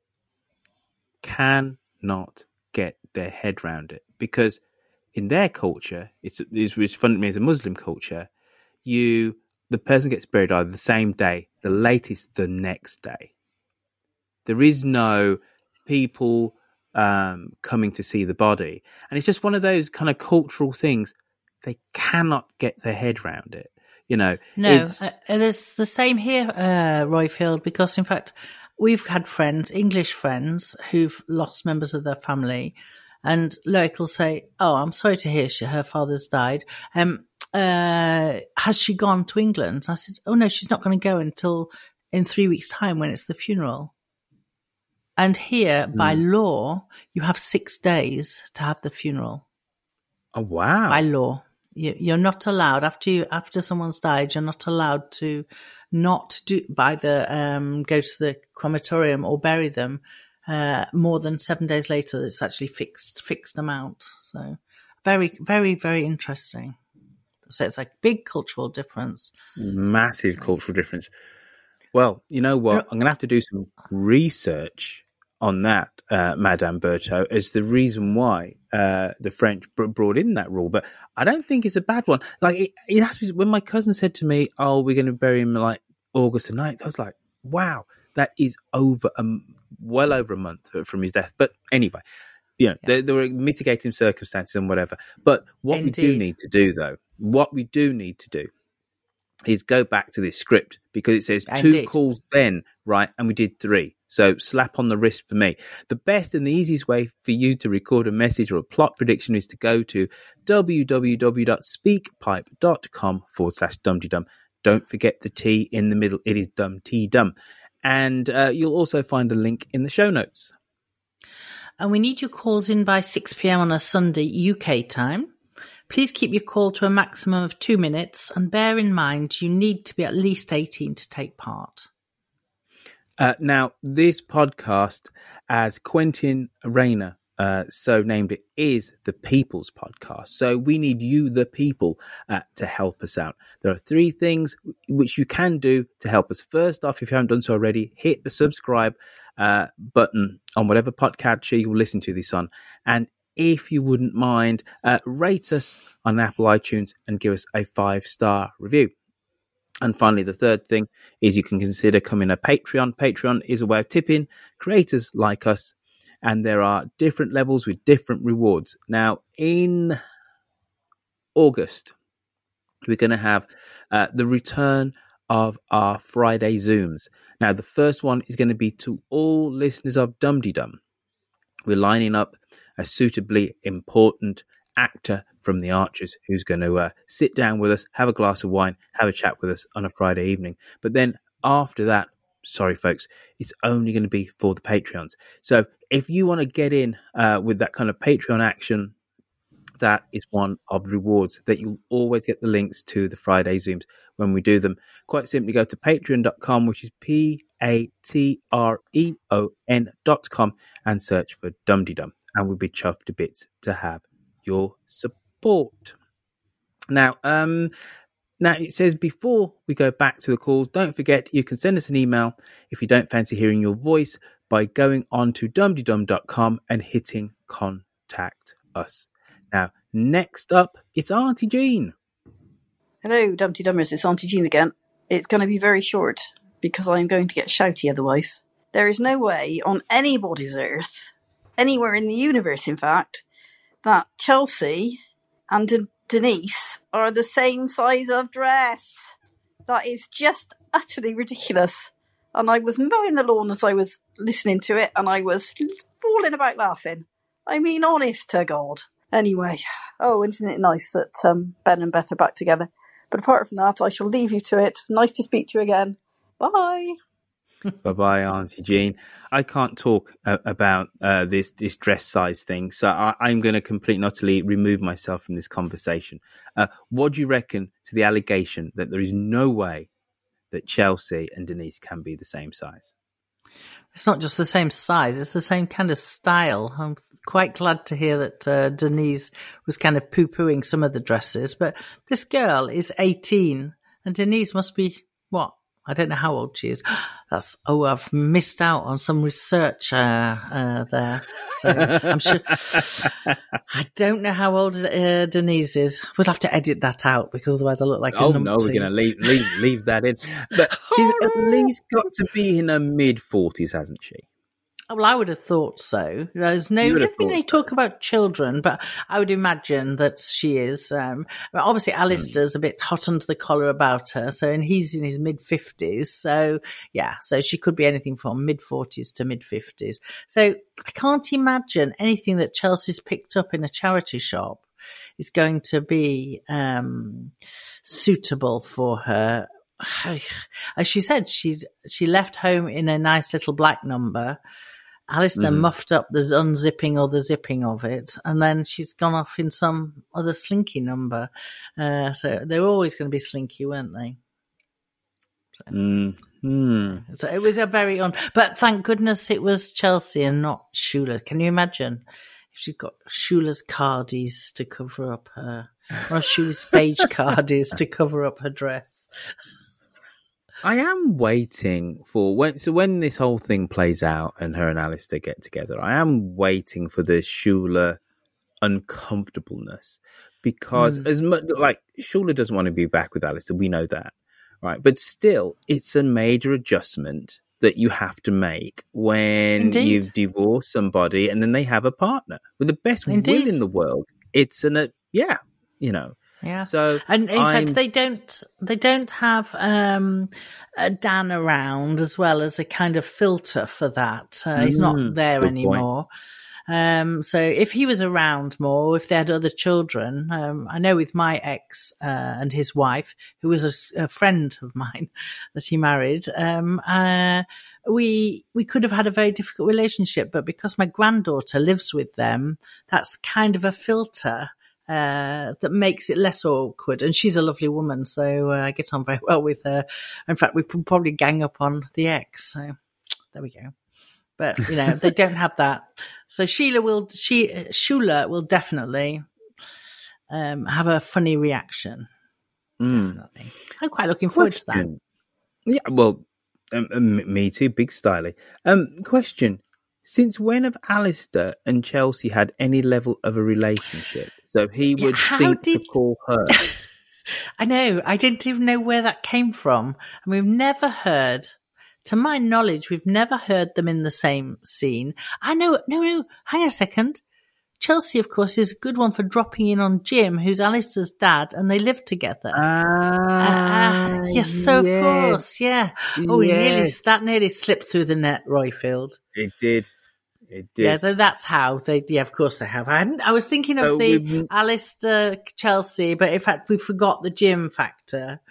cannot get their head round it, because in their culture, it's it's which fundamentally is a Muslim culture. You the person gets buried either the same day, the latest the next day. There is no people um, coming to see the body, and it's just one of those kind of cultural things. They cannot get their head round it. You know, No, it's, uh, and it's the same here, uh, Royfield, because in fact, we've had friends, English friends, who've lost members of their family, and Loic will say, "Oh, I'm sorry to hear she, her father's died. Um, uh, has she gone to England?" I said, "Oh no, she's not going to go until in three weeks' time when it's the funeral." And here, mm. by law, you have six days to have the funeral. Oh wow! By law. You're not allowed after you after someone's died. You're not allowed to not do either um, go to the crematorium or bury them uh, more than seven days later. It's actually fixed fixed amount. So very very very interesting. So it's like big cultural difference. Massive cultural difference. Well, you know what? I'm going to have to do some research on that, uh, Madame Berthaud, as the reason why uh, the French br- brought in that rule. But I don't think it's a bad one. Like it, it has to be, when my cousin said to me, "Oh, we're going to bury him like August the ninth," I was like, "Wow, that is over a, well over a month from his death." But anyway, you know, yeah. there, there were mitigating circumstances and whatever. But what Indeed. we do need to do, though, what we do need to do is go back to this script, because it says Indeed. two calls then, right? And we did three. So slap on the wrist for me. The best and the easiest way for you to record a message or a plot prediction is to go to www.speakpipe.com forward slash dumtydum. Don't forget the T in the middle. It is dumtydum. And uh, you'll also find a link in the show notes. And we need your calls in by six p.m. on a Sunday U K time. Please keep your call to a maximum of two minutes, and bear in mind you need to be at least eighteen to take part. Uh, now, this podcast, as Quentin Rayner uh, so named it, is the People's Podcast. So we need you, the people, uh, to help us out. There are three things which you can do to help us. First off, if you haven't done so already, hit the subscribe uh, button on whatever podcatcher you will listen to this on. And if you wouldn't mind, uh, rate us on Apple iTunes and give us a five-star review. And finally, the third thing is you can consider becoming a Patreon. Patreon is a way of tipping creators like us, and there are different levels with different rewards. Now, in August, we're going to have uh, the return of our Friday Zooms. Now, the first one is going to be to all listeners of Dumdy-Dum. We're lining up a suitably important actor from The Archers who's going to uh, sit down with us, have a glass of wine, have a chat with us on a Friday evening. But then after that, sorry folks, it's only going to be for the Patreons. So if you want to get in uh, with that kind of Patreon action, that is one of the rewards, that you'll always get the links to the Friday Zooms when we do them. Quite simply go to patreon dot com, which is P A T R E O N dot com, and search for Dumdy-Dum, and we'll be chuffed to bits to have your support. Now, um, now it says before we go back to the calls, don't forget you can send us an email if you don't fancy hearing your voice by going on to dumdydum dot com and hitting contact us. Now, next up, it's Auntie Jean. Hello, Dumpty Dummers. It's Auntie Jean again. It's going to be very short because I'm going to get shouty otherwise. There is no way on anybody's earth, anywhere in the universe, in fact, that Chelsea and De- Denise are the same size of dress. That is just utterly ridiculous. And I was mowing the lawn as I was listening to it, and I was falling about laughing. I mean, honest to God. Anyway, oh, isn't it nice that um, Ben and Beth are back together? But apart from that, I shall leave you to it. Nice to speak to you again. Bye. Bye-bye, Auntie Jean. I can't talk uh, about uh, this this dress size thing, so I, I'm going to completely and utterly remove myself from this conversation. Uh, what do you reckon to the allegation that there is no way that Chelsea and Denise can be the same size? It's not just the same size, it's the same kind of style. I'm quite glad to hear that uh, Denise was kind of poo-pooing some of the dresses, but this girl is eighteen, and Denise must be, what? I don't know how old she is. That's oh, I've missed out on some research uh, uh, there. So I'm sure. I don't know how old uh, Denise is. We'll have to edit that out because otherwise I look like a oh numpty. no, we're going to leave, leave leave that in. But she's at least got to be in her mid forties, hasn't she? Well, I would have thought so. There's no, You would have never really thought talk about children, but I would imagine that she is. Um, but obviously, Alistair's a bit hot under the collar about her, so and he's in his mid fifties. So yeah, so she could be anything from mid forties to mid fifties. So I can't imagine anything that Chelsea's picked up in a charity shop is going to be um, suitable for her. As she said, she she left home in a nice little black number. Alistair mm-hmm. muffed up the unzipping or the zipping of it, and then she's gone off in some other slinky number. Uh, so they were always going to be slinky, weren't they? So, mm-hmm. so it was a very on, but thank goodness it was Chelsea and not Shula. Can you imagine if she'd got Shula's cardies to cover up her, or Shula's beige cardies to cover up her dress? I am waiting for when so when this whole thing plays out and her and Alistair get together. I am waiting for the Shula uncomfortableness because mm. as much like Shula doesn't want to be back with Alistair, we know that, right? But still, it's a major adjustment that you have to make when Indeed. you've divorced somebody and then they have a partner with the best Indeed. will in the world. It's an uh, yeah, you know. Yeah. So and in I'm... fact, they don't they don't have um, a Dan around as well as a kind of filter for that. Uh, he's not Mm, there good anymore. Um, so if he was around more, if they had other children, um, I know with my ex uh, and his wife, who was a, a friend of mine that he married, um, uh, we we could have had a very difficult relationship. But because my granddaughter lives with them, that's kind of a filter. Uh, that makes it less awkward. And she's a lovely woman, so uh, I get on very well with her. In fact, we could probably gang up on the ex. So there we go. But, you know, they don't have that. So Sheila will, she, Shula will definitely um, have a funny reaction. Mm. Definitely. I'm quite looking forward Question. to that. Yeah, well, um, um, me too, big styly. Um, question. Since when have Alistair and Chelsea had any level of a relationship? So he would yeah, think did... to call her. I know. I didn't even know where that came from. And we've never heard, to my knowledge, we've never heard them in the same scene. I know. No, no. Hang on a second. Chelsea, of course, is a good one for dropping in on Jim, who's Alistair's dad, and they live together. Ah, uh, yes, so yes. of course, yeah. Oh, yes. he nearly, that nearly slipped through the net, Royfield. It did. It did. Yeah, that's how they. Yeah, of course they have. I hadn't. I was thinking of so the we've... Alistair Chelsea, but in fact we forgot the Jim factor.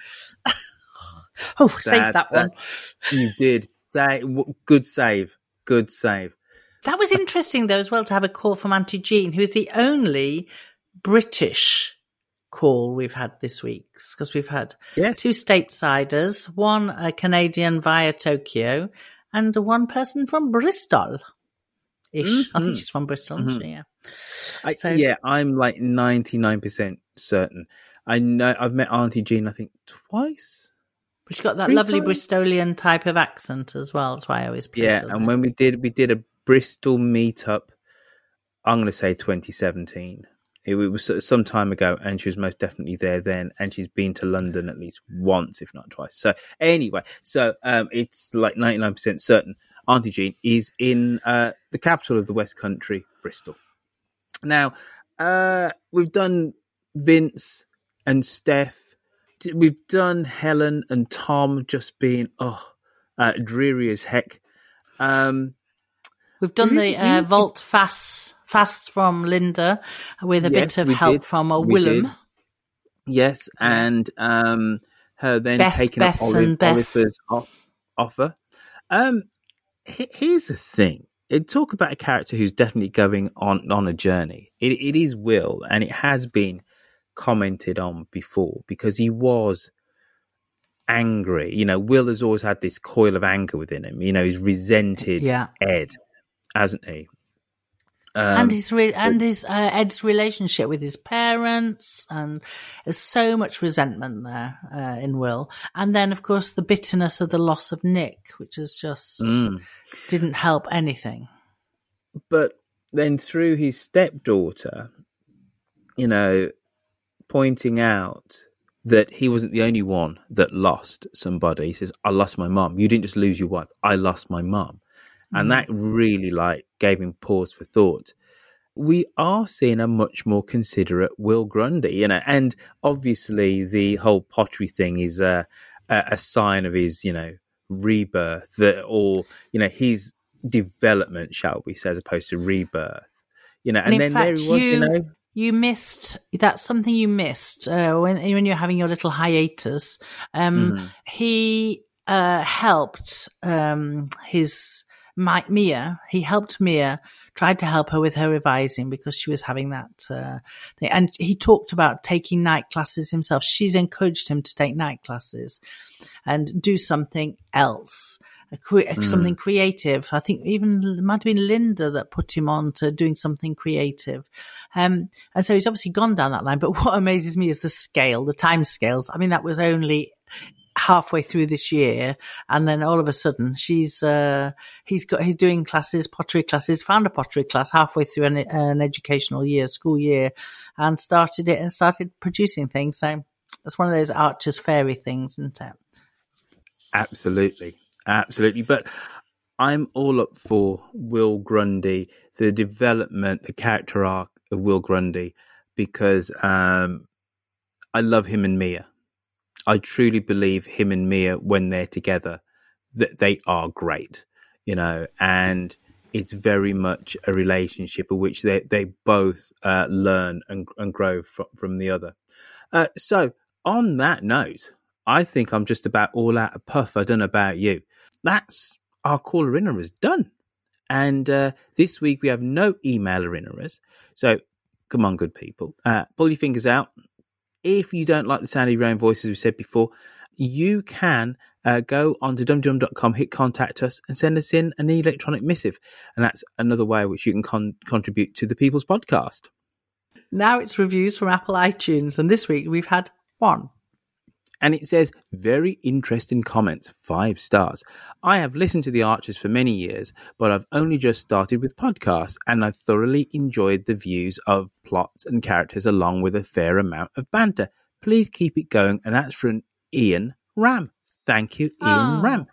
oh, that, save that one. That, you did. Say, good save. Good save. That was interesting, though, as well, to have a call from Auntie Jean, who is the only British call we've had this week, because we've had yes. two statesiders, one a Canadian via Tokyo, and one person from Bristol. Ish. Mm-hmm. I think she's from Bristol, mm-hmm. isn't she? Yeah. I, so, yeah, I'm like ninety-nine percent certain. I know I've met Auntie Jean, I think, twice. But she's got that Three lovely times? Bristolian type of accent as well. That's why I always place Yeah, her and there. when we did, we did a Bristol meetup, I'm going to say twenty seventeen. It, it was some time ago, and she was most definitely there then, and she's been to London at least once, if not twice. So anyway, so um, it's like ninety-nine percent certain Auntie Jean is in uh, the capital of the West Country, Bristol. Now, uh, we've done Vince and Steph. We've done Helen and Tom just being, oh, uh, dreary as heck. Um, We've done we, the uh, we, Vault Fasts, fasts from Linda with a yes, bit of help did. from a we Willem. Did. Yes, and um, her then Beth, taking Beth up Olive, and Beth. Oliver's off, offer. Um, he- here's the thing. It, talk about a character who's definitely going on, on a journey. It, it is Will, and it has been commented on before because he was angry. You know, Will has always had this coil of anger within him. You know, he's resented yeah. Ed, hasn't he? Um, and his re- and his uh, Ed's relationship with his parents, and there's so much resentment there uh, in Will. And then, of course, the bitterness of the loss of Nick, which is just mm. didn't help anything. But then through his stepdaughter, you know, pointing out that he wasn't the only one that lost somebody. He says, I lost my mum. You didn't just lose your wife. I lost my mum. And mm. that really like gave him pause for thought. We are seeing a much more considerate Will Grundy, you know, and obviously the whole pottery thing is a, a, a sign of his, you know, rebirth, that, or, you know, his development, shall we say, as opposed to rebirth, you know, and, and then fact, there he was, you, you know. You missed, that's something you missed uh, when, when you're having your little hiatus. Um, mm. He uh, helped um, his... My, Mia, he helped Mia, tried to help her with her revising because she was having that uh, thing. And he talked about taking night classes himself. She's encouraged him to take night classes and do something else, a cre- mm. something creative. I think even it might have been Linda that put him on to doing something creative. Um, and so he's obviously gone down that line. But what amazes me is the scale, the time scales. I mean, that was only halfway through this year, and then all of a sudden she's uh he's got he's doing classes, pottery classes, found a pottery class halfway through an, an educational year, school year, and started it and started producing things. So it's one of those Archer's fairy things, isn't it? Absolutely, absolutely. But I'm all up for Will Grundy, the development, the character arc of Will Grundy, because um I love him and Mia. I truly believe him and Mia, when they're together, that they are great, you know, and it's very much a relationship in which they, they both uh, learn and, and grow from, from the other. Uh, so on that note, I think I'm just about all out of puff. I don't know about you. That's our caller inners done. And uh, this week we have no emailer inners. So come on, good people, uh, pull your fingers out. If you don't like the sound of your own voice, as we said before, you can uh, go on to dum dum dot com, hit contact us, and send us in an electronic missive. And that's another way which you can con- contribute to the People's Podcast. Now it's reviews from Apple iTunes, and this week we've had one. And it says, very interesting comments, five stars. I have listened to The Archers for many years, but I've only just started with podcasts, and I thoroughly enjoyed the views of plots and characters along with a fair amount of banter. Please keep it going. And that's from Ian Ram. Thank you, Ian oh, Ram.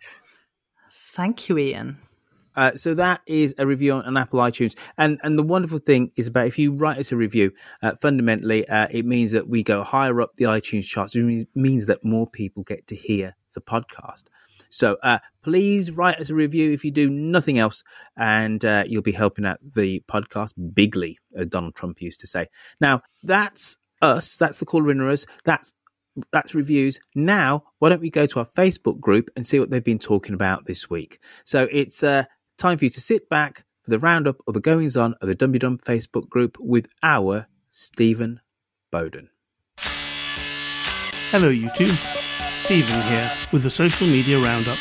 Thank you, Ian. Uh, so that is a review on, on Apple iTunes. And and the wonderful thing is about if you write us a review, uh, fundamentally, uh, it means that we go higher up the iTunes charts. It means that more people get to hear the podcast. So uh, please write us a review if you do nothing else, and uh, you'll be helping out the podcast bigly, as Donald Trump used to say. Now, that's us. That's the caller inners. That's That's reviews. Now, why don't we go to our Facebook group and see what they've been talking about this week? So it's uh, time for you to sit back for the roundup of the goings on of the Dumby Dum Facebook group with our Stephen Bowden. Hello, you two. Stephen here with the social media roundup.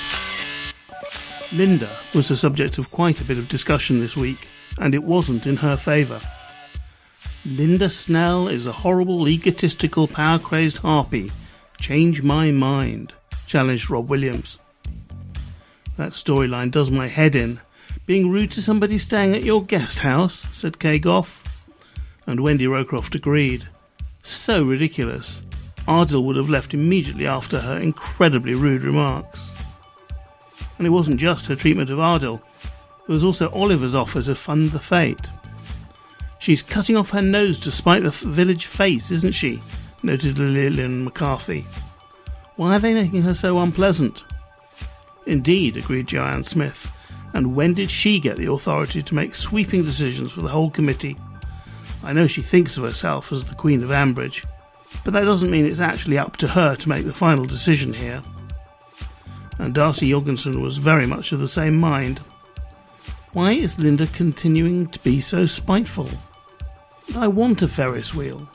Linda was the subject of quite a bit of discussion this week, and it wasn't in her favour. Linda Snell is a horrible, egotistical, power-crazed harpy. Change my mind, challenged Rob Williams. That storyline does my head in. Being rude to somebody staying at your guest house, said Kay Goff. And Wendy Rowcroft agreed. So ridiculous. Ardell would have left immediately after her incredibly rude remarks. And it wasn't just her treatment of Ardell. It was also Oliver's offer to fund the fete. She's cutting off her nose to spite the village face, isn't she? Noted Lillian McCarthy. Why are they making her so unpleasant? Indeed, agreed Joanne Smith. And when did she get the authority to make sweeping decisions for the whole committee? I know she thinks of herself as the Queen of Ambridge, but that doesn't mean it's actually up to her to make the final decision here. And Darcy Jorgensen was very much of the same mind. Why is Linda continuing to be so spiteful? I want a Ferris wheel.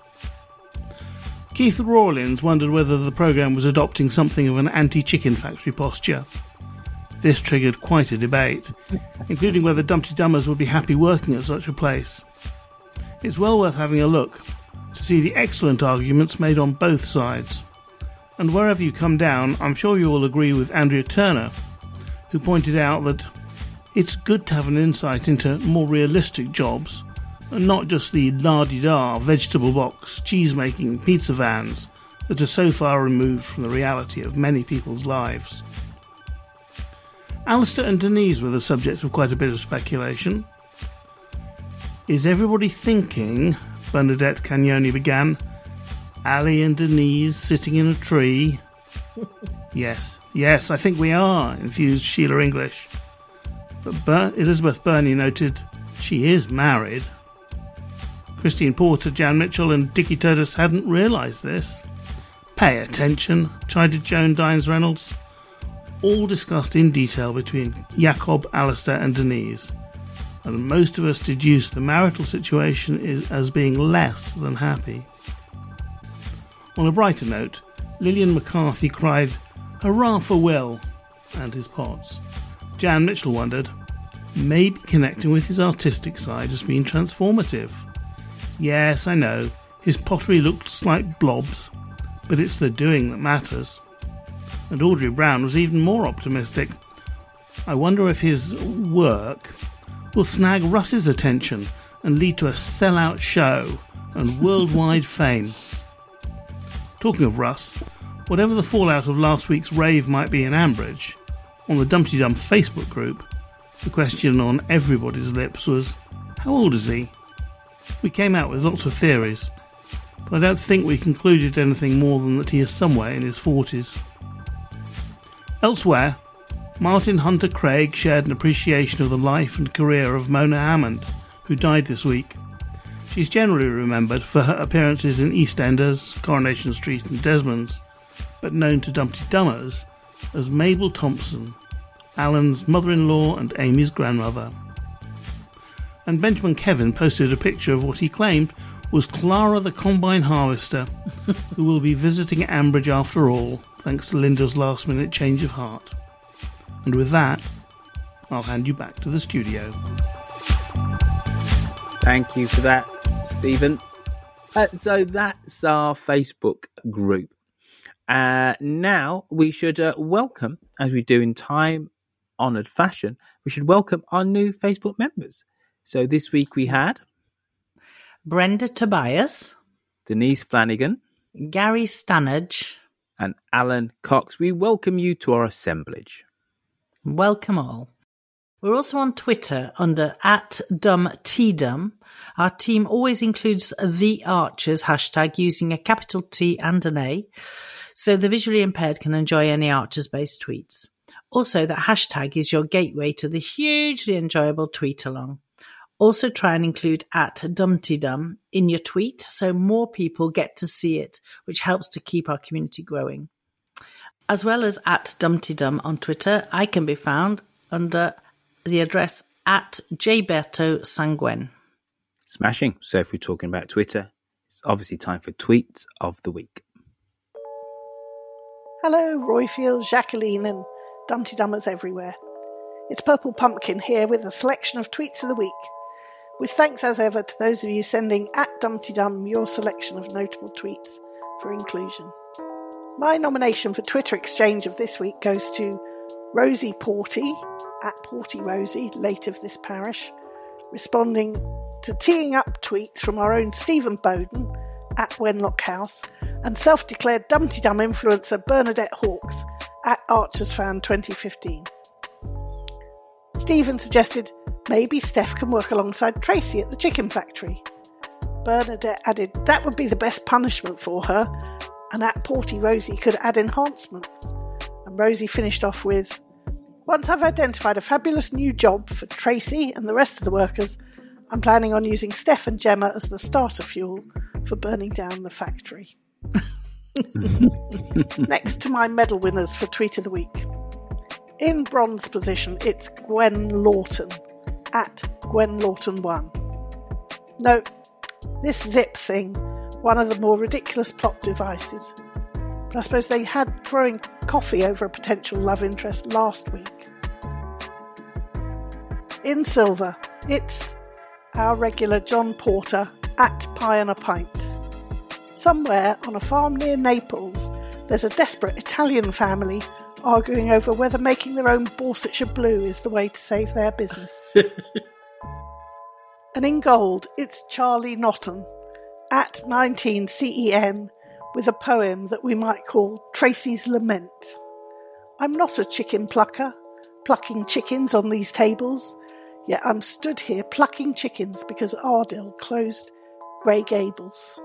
Keith Rawlins wondered whether the programme was adopting something of an anti-chicken factory posture. This triggered quite a debate, including whether Dumpty Dummers would be happy working at such a place. It's well worth having a look to see the excellent arguments made on both sides. And wherever you come down, I'm sure you will agree with Andrea Turner, who pointed out that it's good to have an insight into more realistic jobs, and not just the la-di-da vegetable box, cheese-making pizza vans that are so far removed from the reality of many people's lives. Alistair and Denise were the subject of quite a bit of speculation. Is everybody thinking, Bernadette Cagnoni began, Ali and Denise sitting in a tree? Yes, yes, I think we are, enthused Sheila English. But Ber- Elizabeth Burney noted, she is married. Christine Porter, Jan Mitchell and Dickie Turdis hadn't realised this. Pay attention, chided Joan Dines Reynolds. All discussed in detail between Jacob, Alistair and Denise, and most of us deduced the marital situation is as being less than happy. On a brighter note, Lillian McCarthy cried, "Hurrah for Will!" and his pots. Jan Mitchell wondered, maybe connecting with his artistic side has been transformative. Yes, I know, his pottery looks like blobs, but it's the doing that matters. And Audrey Brown was even more optimistic. I wonder if his work will snag Russ's attention and lead to a sell-out show and worldwide fame. Talking of Russ, whatever the fallout of last week's rave might be in Ambridge, on the Dumpty Dum Facebook group, the question on everybody's lips was, how old is he? We came out with lots of theories, but I don't think we concluded anything more than that he is somewhere in his forties. Elsewhere, Martin Hunter Craig shared an appreciation of the life and career of Mona Hammond, who died this week. She's generally remembered for her appearances in EastEnders, Coronation Street and Desmond's, but known to Dumpty Dummers as Mabel Thompson, Alan's mother-in-law and Amy's grandmother. And Benjamin Kevin posted a picture of what he claimed was Clara the Combine Harvester, who will be visiting Ambridge after all, thanks to Linda's last-minute change of heart. And with that, I'll hand you back to the studio. Thank you for that, Stephen. Uh, so that's our Facebook group. Uh, now we should uh, welcome, as we do in time-honoured fashion, we should welcome our new Facebook members. So this week we had Brenda Tobias, Denise Flanagan, Gary Stannage, and Alan Cox. We welcome you to our assemblage. Welcome all. We're also on Twitter under at DumTDum. Our team always includes the Archers hashtag using a capital T and an A, so the visually impaired can enjoy any Archers-based tweets. Also, that hashtag is your gateway to the hugely enjoyable tweet-along. Also try and include at DumTDum in your tweet so more people get to see it, which helps to keep our community growing. As well as at DumTDum on Twitter, I can be found under the address at Jberto Sanguen. Smashing. So if we're talking about Twitter, it's obviously time for Tweets of the Week. Hello, Royfield, Jacqueline and Dumpty Dummers everywhere. It's Purple Pumpkin here with a selection of Tweets of the Week. With thanks as ever to those of you sending at Dumpty Dum your selection of notable tweets for inclusion. My nomination for Twitter exchange of this week goes to Rosie Porty, at Porty Rosie, late of this parish, responding to teeing up tweets from our own Stephen Bowden, at Wenlock House, and self-declared Dumpty Dum influencer Bernadette Hawkes, at Archers Fan twenty fifteen. Stephen suggested maybe Steph can work alongside Tracy at the chicken factory. Bernadette added that would be the best punishment for her, and at Porty Rosie could add enhancements. And Rosie finished off with, Once I've identified a fabulous new job for Tracy and the rest of the workers, I'm planning on using Steph and Gemma as the starter fuel for burning down the factory. Next to my medal winners for Tweet of the Week. In bronze position, it's Gwen Lawton, at Gwen Lawton one. No, this zip thing, one of the more ridiculous plot devices. But I suppose they had throwing coffee over a potential love interest last week. In silver, it's our regular John Porter, at Pie and a Pint. Somewhere on a farm near Naples, there's a desperate Italian family arguing over whether making their own Borsetshire Blue is the way to save their business. And in gold, it's Charlie Notton, at nineteen C E N, with a poem that we might call Tracy's Lament. I'm not a chicken plucker, plucking chickens on these tables, yet I'm stood here plucking chickens because Ardell closed Grey Gables.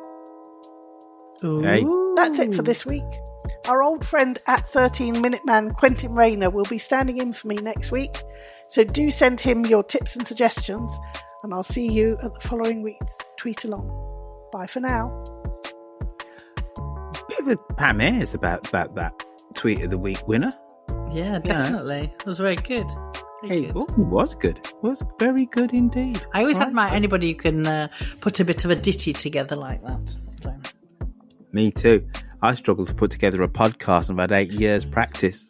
Hey. That's it for this week. Our old friend at thirteen Minute Man, Quentin Rayner, will be standing in for me next week, so do send him your tips and suggestions, and I'll see you at the following week's Tweet Along. Bye for now. Bit of a Pam Ayres about, about that Tweet of the Week winner. Yeah, definitely. It was very good. Very It good. was good. It was very good indeed. I always Right. admire anybody who can uh, put a bit of a ditty together like that. So. Me too. I struggle to put together a podcast and I've had eight years practice.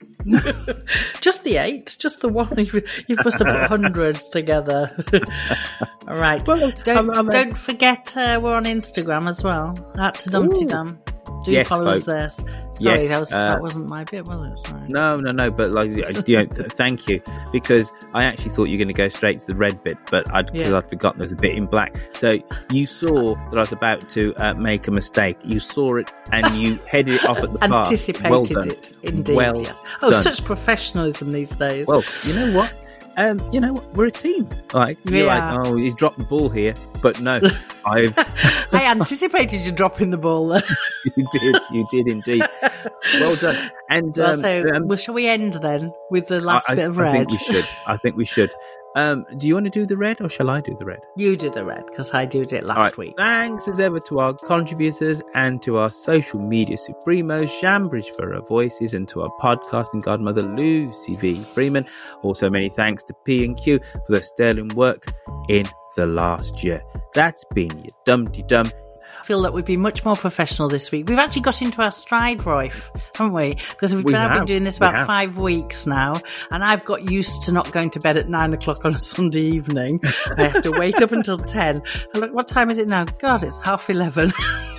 Just the eight, just the one. You, you must have put hundreds together. All right. Well, don't I'm- I'm a- don't forget uh, we're on Instagram as well. At Dumpty Dum. Do Yes, follow us folks. there. Sorry, Yes, that, was, uh, that wasn't my bit, was it? Sorry. No, no, no. But like, you know, th- thank you, because I actually thought you were going to go straight to the red bit, but I'd, cause Yeah. I'd forgotten there's a bit in black. So you saw that I was about to uh, make a mistake. You saw it and you headed it off at the pass. Anticipated Well done. it, indeed. Well yes. Oh, done. such professionalism these days. Well, you know what? Um, you know what? We're a team. Like you're Yeah. like, oh, he's dropped the ball here, but no, I've. I anticipated you dropping the ball there. You did, you did indeed. Well done. And Well, um, so, um, well, shall we end then with the last I, bit of I red? think we should. I think we should. Um, do you want to do the red, or shall I do the red? You do the red because I did it last All right. week. Thanks as ever to our contributors and to our social media supremos, Shambridge for her voices, and to our podcasting godmother, Lucy V. Freeman. Also, many thanks to P and Q for their sterling work in the last year. That's been your Dumpty Dum. I feel that we've been much more professional this week. We've actually got into our stride, Royf, haven't we? Because we've We now been have. doing this We about have. five weeks now, and I've got used to not going to bed at nine o'clock on a Sunday evening. I have to wait up until ten. And look, what time is it now? God, it's half eleven.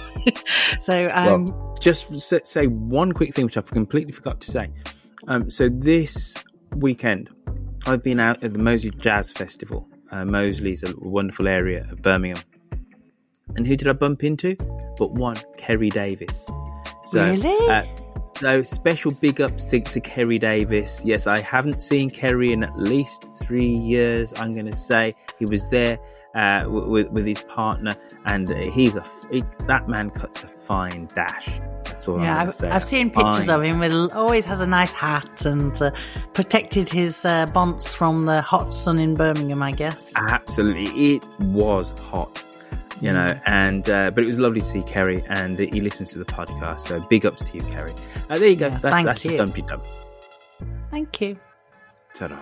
So, um, well, just s- say one quick thing which I completely forgot to say. Um, so this weekend, I've been out at the Moseley Jazz Festival. Uh, Moseley's a wonderful area of Birmingham. And who did I bump into? But one, Kerry Davis. So, Really? Uh, so special big ups to, to Kerry Davis. Yes, I haven't seen Kerry in at least three years. I'm going to say he was there uh, w- with with his partner, and uh, he's a he, that man cuts a fine dash. That's all I'm yeah, going to I've, say. I've seen pictures Fine. of him. With always has a nice hat and uh, protected his uh, bonds from the hot sun in Birmingham, I guess. Absolutely, it was hot. You know, and uh, but it was lovely to see Kerry, and uh, he listens to the podcast. So big ups to you, Kerry. Uh, there you go. Yeah, that's thank that's you. a Dumpty Dum. Thank you. Ta-da.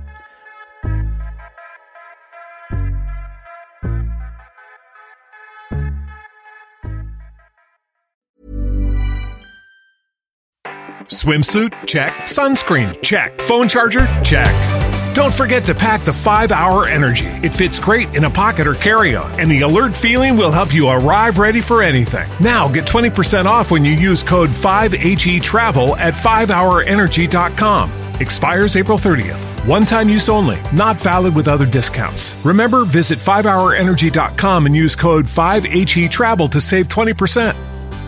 Swimsuit? Check. Sunscreen? Check. Phone charger? Check. Don't forget to pack the five hour Energy. It fits great in a pocket or carry-on, and the alert feeling will help you arrive ready for anything. Now get twenty percent off when you use code five H E travel at five hour energy dot com. Expires April thirtieth. One-time use only. Not valid with other discounts. Remember, visit five hour energy dot com and use code five H E travel to save twenty percent.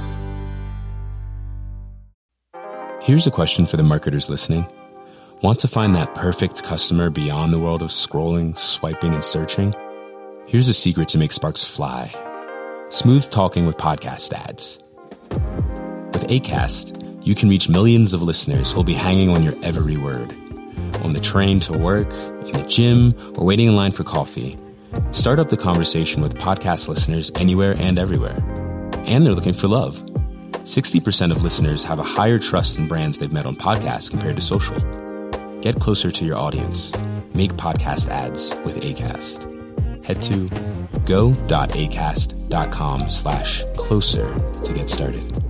Here's a question for the marketers listening. Want to find that perfect customer beyond the world of scrolling, swiping, and searching? Here's a secret to make sparks fly. Smooth talking with podcast ads. With Acast, you can reach millions of listeners who'll be hanging on your every word. on the train to work, in the gym, or waiting in line for coffee. Start up the conversation with podcast listeners anywhere and everywhere. And they're looking for love. sixty percent of listeners have a higher trust in brands they've met on podcasts compared to social. Get closer to your audience. Make podcast ads with Acast. Head to go.acast.com slash closer to get started.